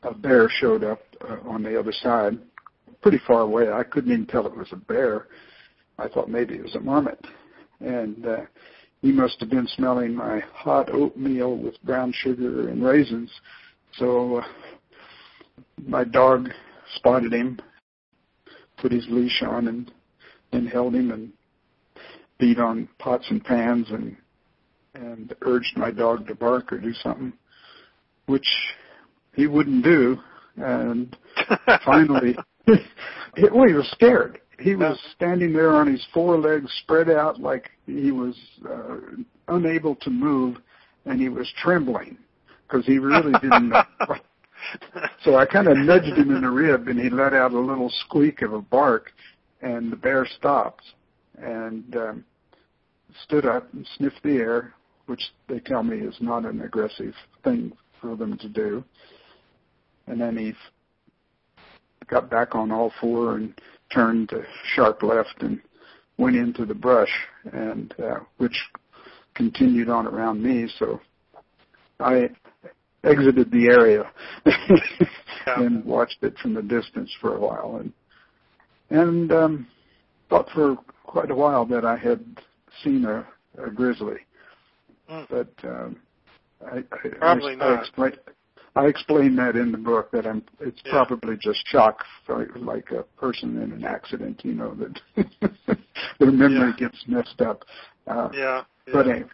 a bear showed up on the other side, pretty far away. I couldn't even tell it was a bear. I thought maybe it was a marmot. And he must have been smelling my hot oatmeal with brown sugar and raisins. So my dog spotted him, put his leash on, and then held him and beat on pots and pans and urged my dog to bark or do something, which he wouldn't do. And finally, he was scared. He was standing there on his forelegs spread out like he was unable to move, and he was trembling because he really didn't know. So I kind of nudged him in the rib, and he let out a little squeak of a bark, and the bear stopped and stood up and sniffed the air, which they tell me is not an aggressive thing for them to do. And then he got back on all four and turned sharp left and went into the brush, and which continued on around me. So I exited the area and watched it from the distance for a while, and thought for quite a while that I had seen a grizzly, but probably not. I explain that in the book that it's probably just shock, like a person in an accident, that their memory gets messed up. But anyway,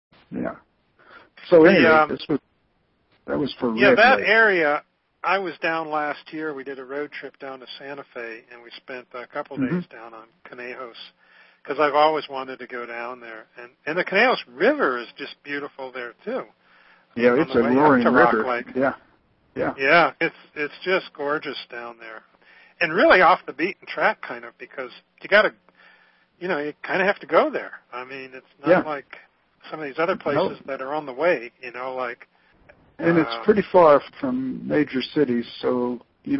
So anyway, that was for Red that Lake. area. I was down last year. We did a road trip down to Santa Fe, and we spent a couple days down on Conejos because I've always wanted to go down there. And the Conejos River is just beautiful there too. Yeah, it's a roaring river. Yeah, it's just gorgeous down there, and really off the beaten track, kind of, because you got to, you kind of have to go there. I mean, it's not like some of these other places that are on the way, like. And it's pretty far from major cities, so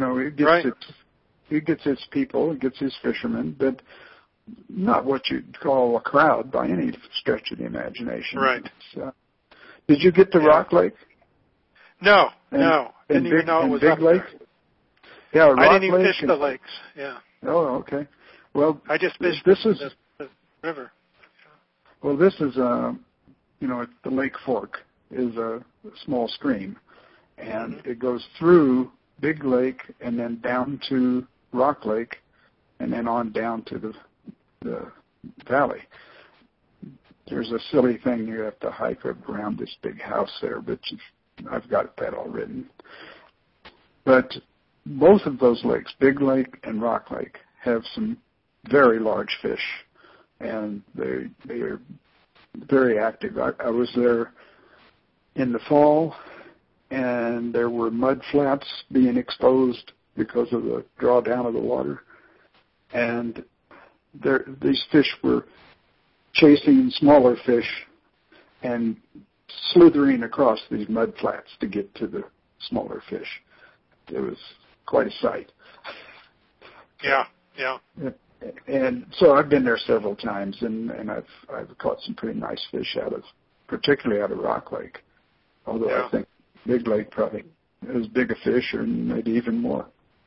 it gets its people, it gets its fishermen, but not what you'd call a crowd by any stretch of the imagination. Right. Did you get to Rock Lake? No. Didn't even know it was Big up Lake? there. Yeah, Rock I didn't even Lake fish the lakes. Yeah. Oh, okay. Well, I just fished the river. Well, this is the Lake Fork is a small stream, and it goes through Big Lake and then down to Rock Lake, and then on down to the valley. There's a silly thing you have to hike around this big house there, but I've got that all written. But both of those lakes, Big Lake and Rock Lake, have some very large fish, and they are very active. I was there in the fall, and there were mud flats being exposed because of the drawdown of the water, and these fish were chasing smaller fish and slithering across these mud flats to get to the smaller fish. It was quite a sight. Yeah. And so I've been there several times, and I've caught some pretty nice fish particularly out of Rock Lake. Although I think Big Lake probably as big a fish, or maybe even more.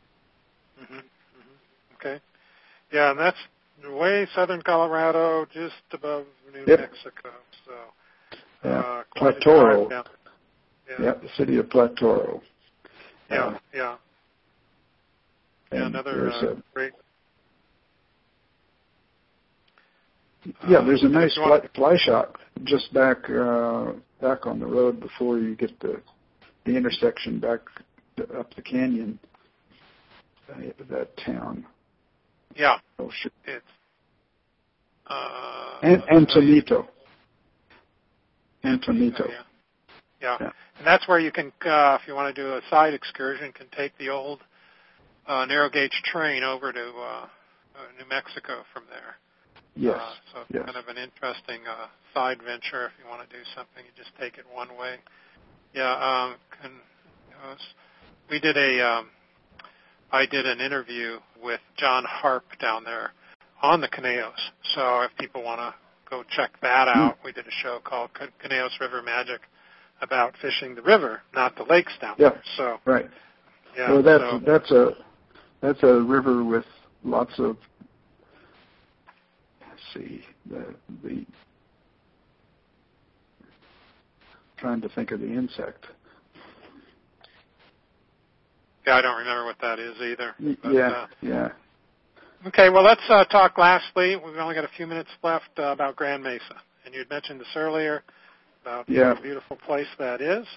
Okay. Yeah, and that's way southern Colorado, just above New Mexico. So, Platoro. The city of Platoro. Another great. There's a nice fly shop just back on the road before you get the intersection back up the canyon. That town. Yeah. Oh shit. It's Antonito. Yeah. And that's where you can, if you want to do a side excursion, can take the old narrow gauge train over to New Mexico from there. Yes. So it's kind of an interesting side venture if you want to do something. You just take it one way. Yeah. I did an interview with John Harp down there on the Conejos. So if people want to go check that out, we did a show called Conejos River Magic about fishing the river, not the lakes down there. So Yeah. Well, that's a river with lots of, let's see, the trying to think of the insect. Yeah, I don't remember what that is either. But, yeah. Okay, well, let's talk lastly. We've only got a few minutes left about Grand Mesa. And you had mentioned this earlier about what a beautiful place that is.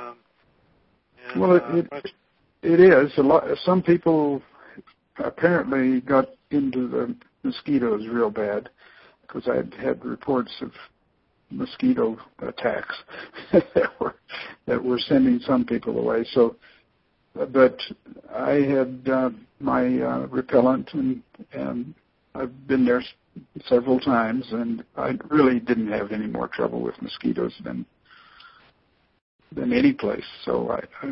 It is. Some people apparently got into the mosquitoes real bad because I had reports of mosquito attacks that were sending some people away. So, but I had my repellent, and I've been there several times, and I really didn't have any more trouble with mosquitoes than any place. So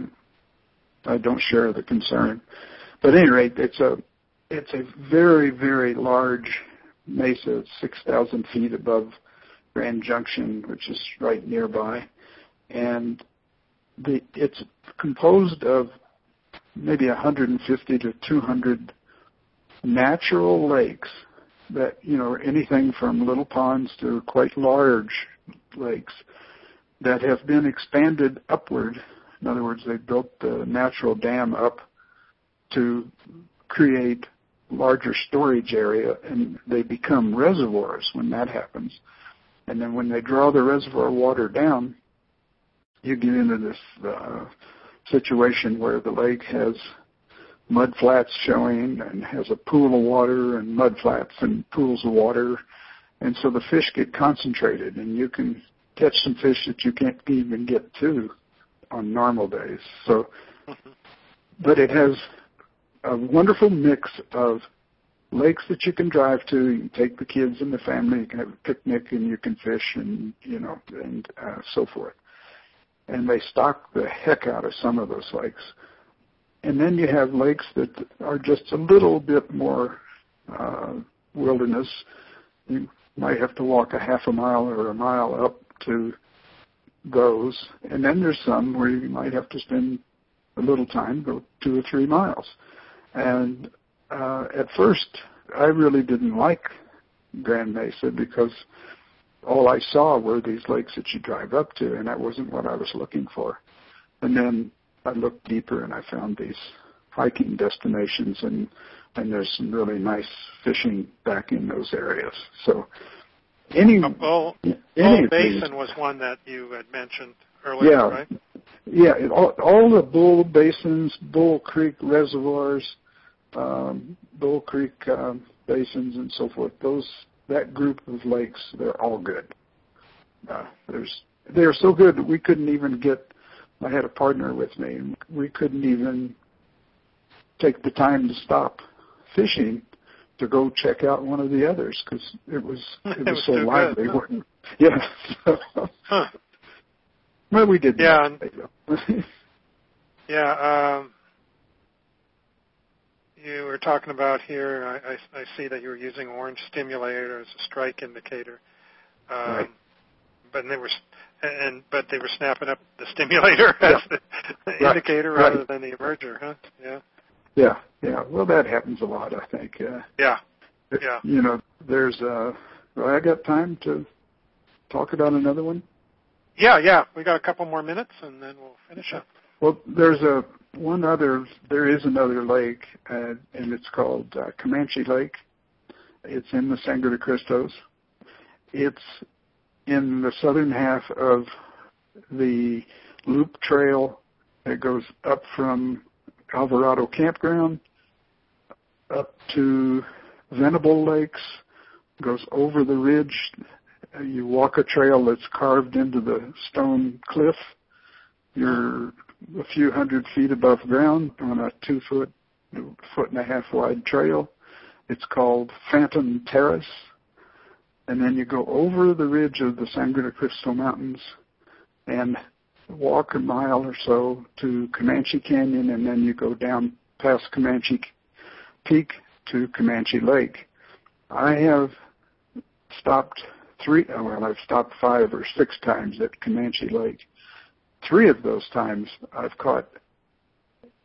I don't share the concern. But at any rate, it's a very, very large mesa, 6,000 feet above Grand Junction, which is right nearby, and it's composed of maybe 150 to 200 natural lakes that, anything from little ponds to quite large lakes that have been expanded upward. In other words, they built the natural dam up to create larger storage area, and they become reservoirs when that happens. And then when they draw the reservoir water down, you get into this situation where the lake has mud flats showing and has a pool of water and mud flats and pools of water. And so the fish get concentrated, and you can catch some fish that you can't even get to on normal days. So, but it has a wonderful mix of lakes that you can drive to. You can take the kids and the family. You can have a picnic, and you can fish, and so forth. And they stock the heck out of some of those lakes. And then you have lakes that are just a little bit more wilderness. You might have to walk a half a mile or a mile up to those. And then there's some where you might have to spend a little time, go 2 or 3 miles. And at first, I really didn't like Grand Mesa because all I saw were these lakes that you drive up to, and that wasn't what I was looking for. And then I looked deeper, and I found these hiking destinations, and there's some really nice fishing back in those areas. So Bull Basin was one that you had mentioned earlier, right? Yeah, all the Bull Basins, Bull Creek reservoirs, Bull Creek basins, and so forth. That group of lakes, they're all good. They're so good that we couldn't even I had a partner with me, and we couldn't even take the time to stop fishing to go check out one of the others because it was so lively. Yeah. Well, we did. Yeah. Yeah. You were talking about here. I see that you were using orange stimulator as a strike indicator. Right. But they were snapping up the stimulator as the indicator rather than the emerger, huh? Yeah. Yeah. Well, that happens a lot, I think. Yeah. There's I got time to talk about another one? Yeah. We got a couple more minutes, and then we'll finish up. Well, there is another lake, and it's called Comanche Lake. It's in the Sangre de Cristos. It's in the southern half of the loop trail that goes up from Alvarado Campground up to Venable Lakes, goes over the ridge. You walk a trail that's carved into the stone cliff. You're a few hundred feet above ground on a 2-foot, 1.5 wide trail. It's called Phantom Terrace. And then you go over the ridge of the Sangre de Cristo Mountains and walk a mile or so to Comanche Canyon, and then you go down past Comanche Peak to Comanche Lake. I have stopped I've stopped 5 or 6 times at Comanche Lake. 3 of those times I've caught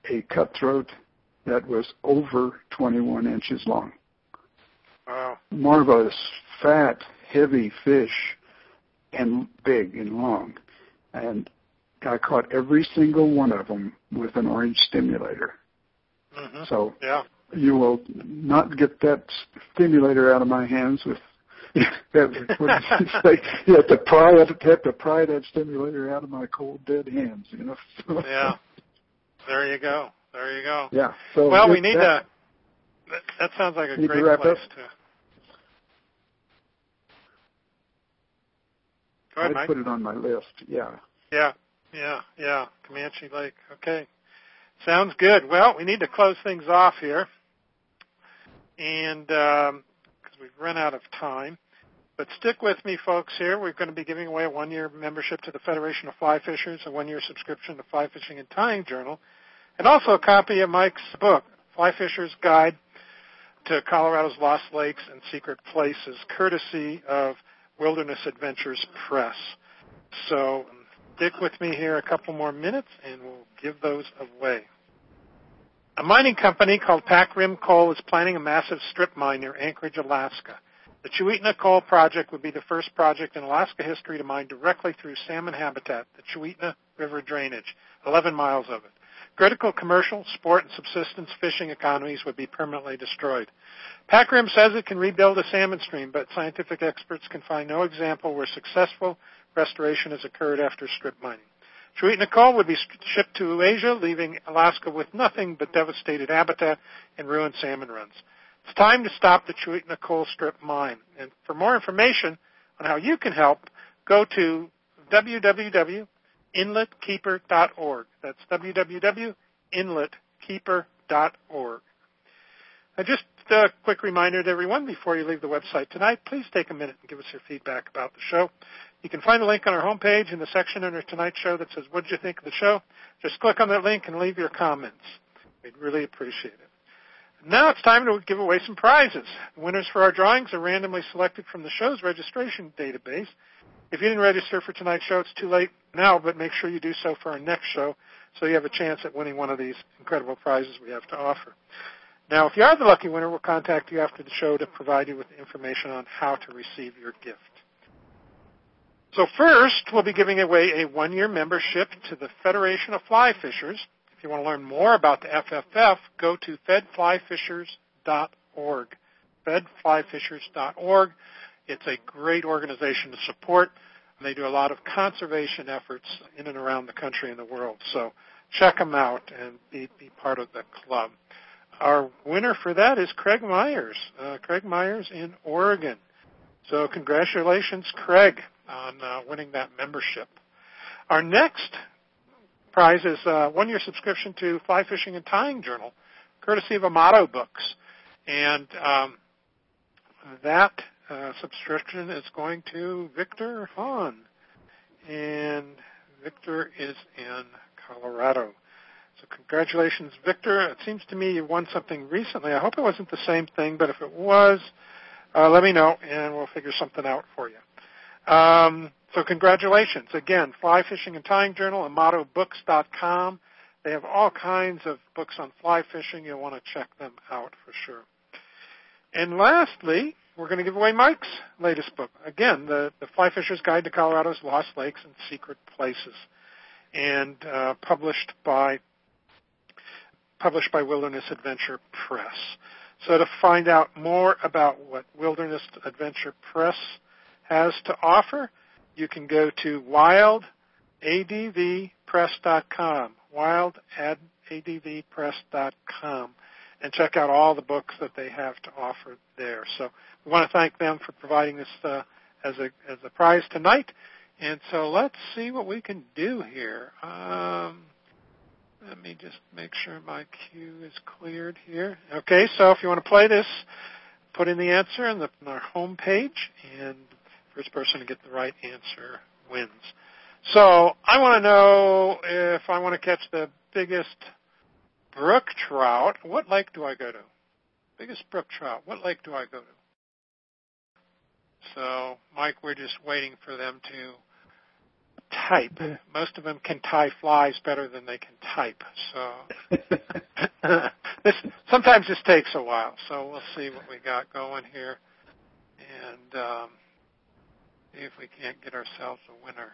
a cutthroat that was over 21 inches long. Wow. Marvelous, fat, heavy fish, and big and long. And I caught every single one of them with an orange stimulator. Mm-hmm. So yeah. You will not get that stimulator out of my hands with that. You have to pry that stimulator out of my cold, dead hands. Yeah. There you go. Yeah. So well, we need to. That sounds like a great place to. Go ahead, I Mike. put it on my list. Yeah. Yeah. Comanche Lake. Okay. Sounds good. Well, we need to close things off here, and because we've run out of time. But stick with me, folks, here. We're going to be giving away a one-year membership to the Federation of Fly Fishers, a one-year subscription to Fly Fishing and Tying Journal, and also a copy of Mike's book, Fly Fisher's Guide to Colorado's Lost Lakes and Secret Places, courtesy of Wilderness Adventures Press. So stick with me here a couple more minutes, and we'll give those away. A mining company called Pac Rim Coal is planning a massive strip mine near Anchorage, Alaska. The Chewitna Coal Project would be the first project in Alaska history to mine directly through salmon habitat, the Chewitna River drainage, 11 miles of it. Critical commercial, sport, and subsistence fishing economies would be permanently destroyed. Pac Rim says it can rebuild a salmon stream, but scientific experts can find no example where successful restoration has occurred after strip mining. Chewitna coal would be shipped to Asia, leaving Alaska with nothing but devastated habitat and ruined salmon runs. It's time to stop the Chewitna coal strip mine. And for more information on how you can help, go to www.inletkeeper.org. That's www.inletkeeper.org. Just a quick reminder to everyone before you leave the website tonight, please take a minute and give us your feedback about the show. You can find a link on our homepage in the section under tonight's show that says, what did you think of the show? Just click on that link and leave your comments. We'd really appreciate it. Now it's time to give away some prizes. The winners for our drawings are randomly selected from the show's registration database. If you didn't register for tonight's show, it's too late now, but make sure you do so for our next show so you have a chance at winning one of these incredible prizes we have to offer. Now, if you are the lucky winner, we'll contact you after the show to provide you with information on how to receive your gift. So first, we'll be giving away a one-year membership to the Federation of Fly Fishers. If you want to learn more about the FFF, go to fedflyfishers.org. fedflyfishers.org. It's a great organization to support. They do a lot of conservation efforts in and around the country and the world. So check them out and be part of the club. Our winner for that is Craig Myers. Craig Myers in Oregon. So congratulations, Craig, on winning that membership. Our next prize is a one-year subscription to Fly Fishing and Tying Journal, courtesy of Amato Books. And that subscription is going to Victor Hahn. And Victor is in Colorado. So congratulations, Victor. It seems to me you won something recently. I hope it wasn't the same thing, but if it was, let me know, and we'll figure something out for you. So congratulations. Again, Fly Fishing and Tying Journal, AmatoBooks.com. They have all kinds of books on fly fishing. You'll want to check them out for sure. And lastly, we're going to give away Mike's latest book. Again, the Fly Fisher's Guide to Colorado's Lost Lakes and Secret Places, and published by Wilderness Adventure Press. So to find out more about what Wilderness Adventure Press has to offer, you can go to wildadvpress.com, wildadvpress.com, and check out all the books that they have to offer there. So we want to thank them for providing this as a prize tonight. And so let's see what we can do here. Let me just make sure my queue is cleared here. Okay, so if you want to play this, put in the answer on our home page, and the first person to get the right answer wins. So I want to know if I want to catch the biggest brook trout, what lake do I go to? Biggest brook trout, what lake do I go to? So, Mike, we're just waiting for them to type. Most of them can tie flies better than they can type. So sometimes this takes a while. So we'll see what we got going here, and see if we can't get ourselves a winner.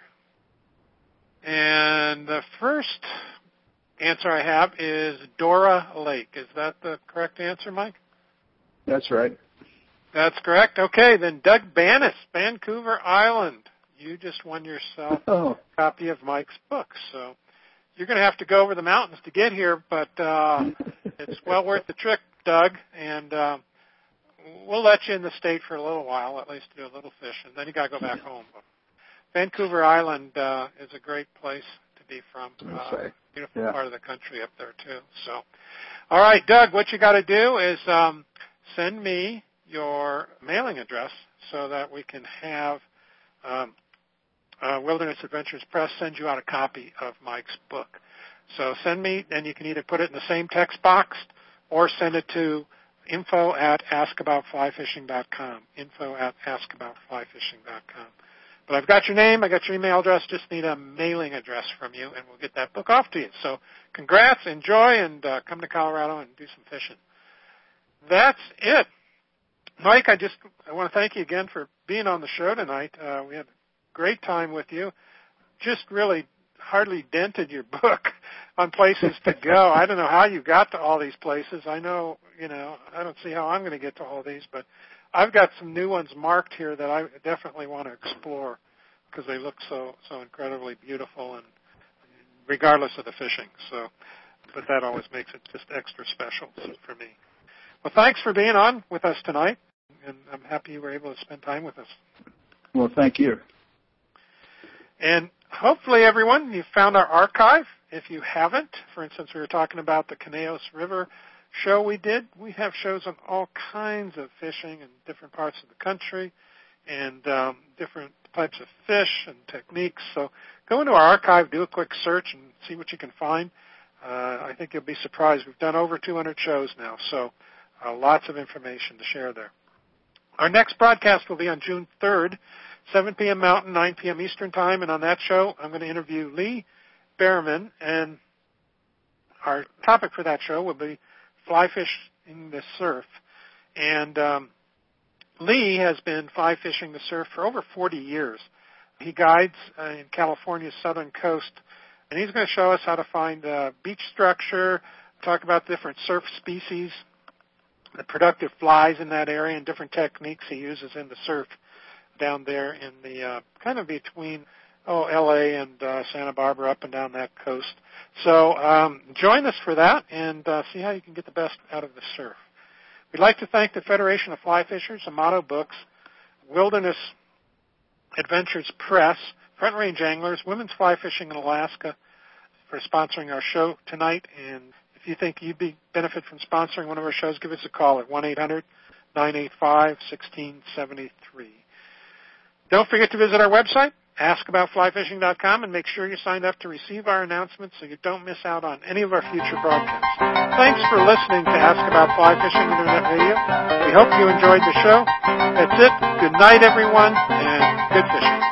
And the first answer I have is Dora Lake. Is that the correct answer, Mike? That's right. That's correct. Okay, then Doug Banis, Vancouver Island. You just won yourself a copy of Mike's book. So you're going to have to go over the mountains to get here, but it's well worth the trip, Doug. And we'll let you in the state for a little while, at least to do a little fishing. Then you got to go back home. But Vancouver Island is a great place to be from. Beautiful part of the country up there, too. So, all right, Doug, what you got to do is send me your mailing address so that we can have Wilderness Adventures Press send you out a copy of Mike's book. So send me, and you can either put it in the same text box or send it to info@askaboutflyfishing.com, info@askaboutflyfishing.com. But I've got your name, I got your email address, just need a mailing address from you, and we'll get that book off to you. So congrats, enjoy, and come to Colorado and do some fishing. That's it. Mike, I want to thank you again for being on the show tonight. We had a great time with you. Just really hardly dented your book on places to go. I don't know how you got to all these places. I know, I don't see how I'm going to get to all these, but I've got some new ones marked here that I definitely want to explore because they look so incredibly beautiful, and regardless of the fishing. So, but that always makes it just extra special for me. Well, thanks for being on with us tonight, and I'm happy you were able to spend time with us. Well, thank you. And hopefully, everyone, you found our archive. If you haven't, for instance, we were talking about the Conejos River show we did. We have shows on all kinds of fishing in different parts of the country and different types of fish and techniques. So go into our archive, do a quick search, and see what you can find. I think you'll be surprised. We've done over 200 shows now, so lots of information to share there. Our next broadcast will be on June 3rd, 7 p.m. Mountain, 9 p.m. Eastern Time, and on that show, I'm going to interview Lee Behrman, and our topic for that show will be fly fishing the surf. And Lee has been fly fishing the surf for over 40 years. He guides in California's southern coast, and he's going to show us how to find beach structure, talk about different surf species, the productive flies in that area, and different techniques he uses in the surf down there in the kind of between L.A. and Santa Barbara, up and down that coast. So join us for that and see how you can get the best out of the surf. We'd like to thank the Federation of Fly Fishers, Amato Books, Wilderness Adventures Press, Front Range Anglers, Women's Fly Fishing in Alaska for sponsoring our show tonight. And if you think you'd benefit from sponsoring one of our shows, give us a call at 1-800-985-1673. Don't forget to visit our website, askaboutflyfishing.com, and make sure you're signed up to receive our announcements so you don't miss out on any of our future broadcasts. Thanks for listening to Ask About Fly Fishing Internet Radio. We hope you enjoyed the show. That's it. Good night, everyone, and good fishing.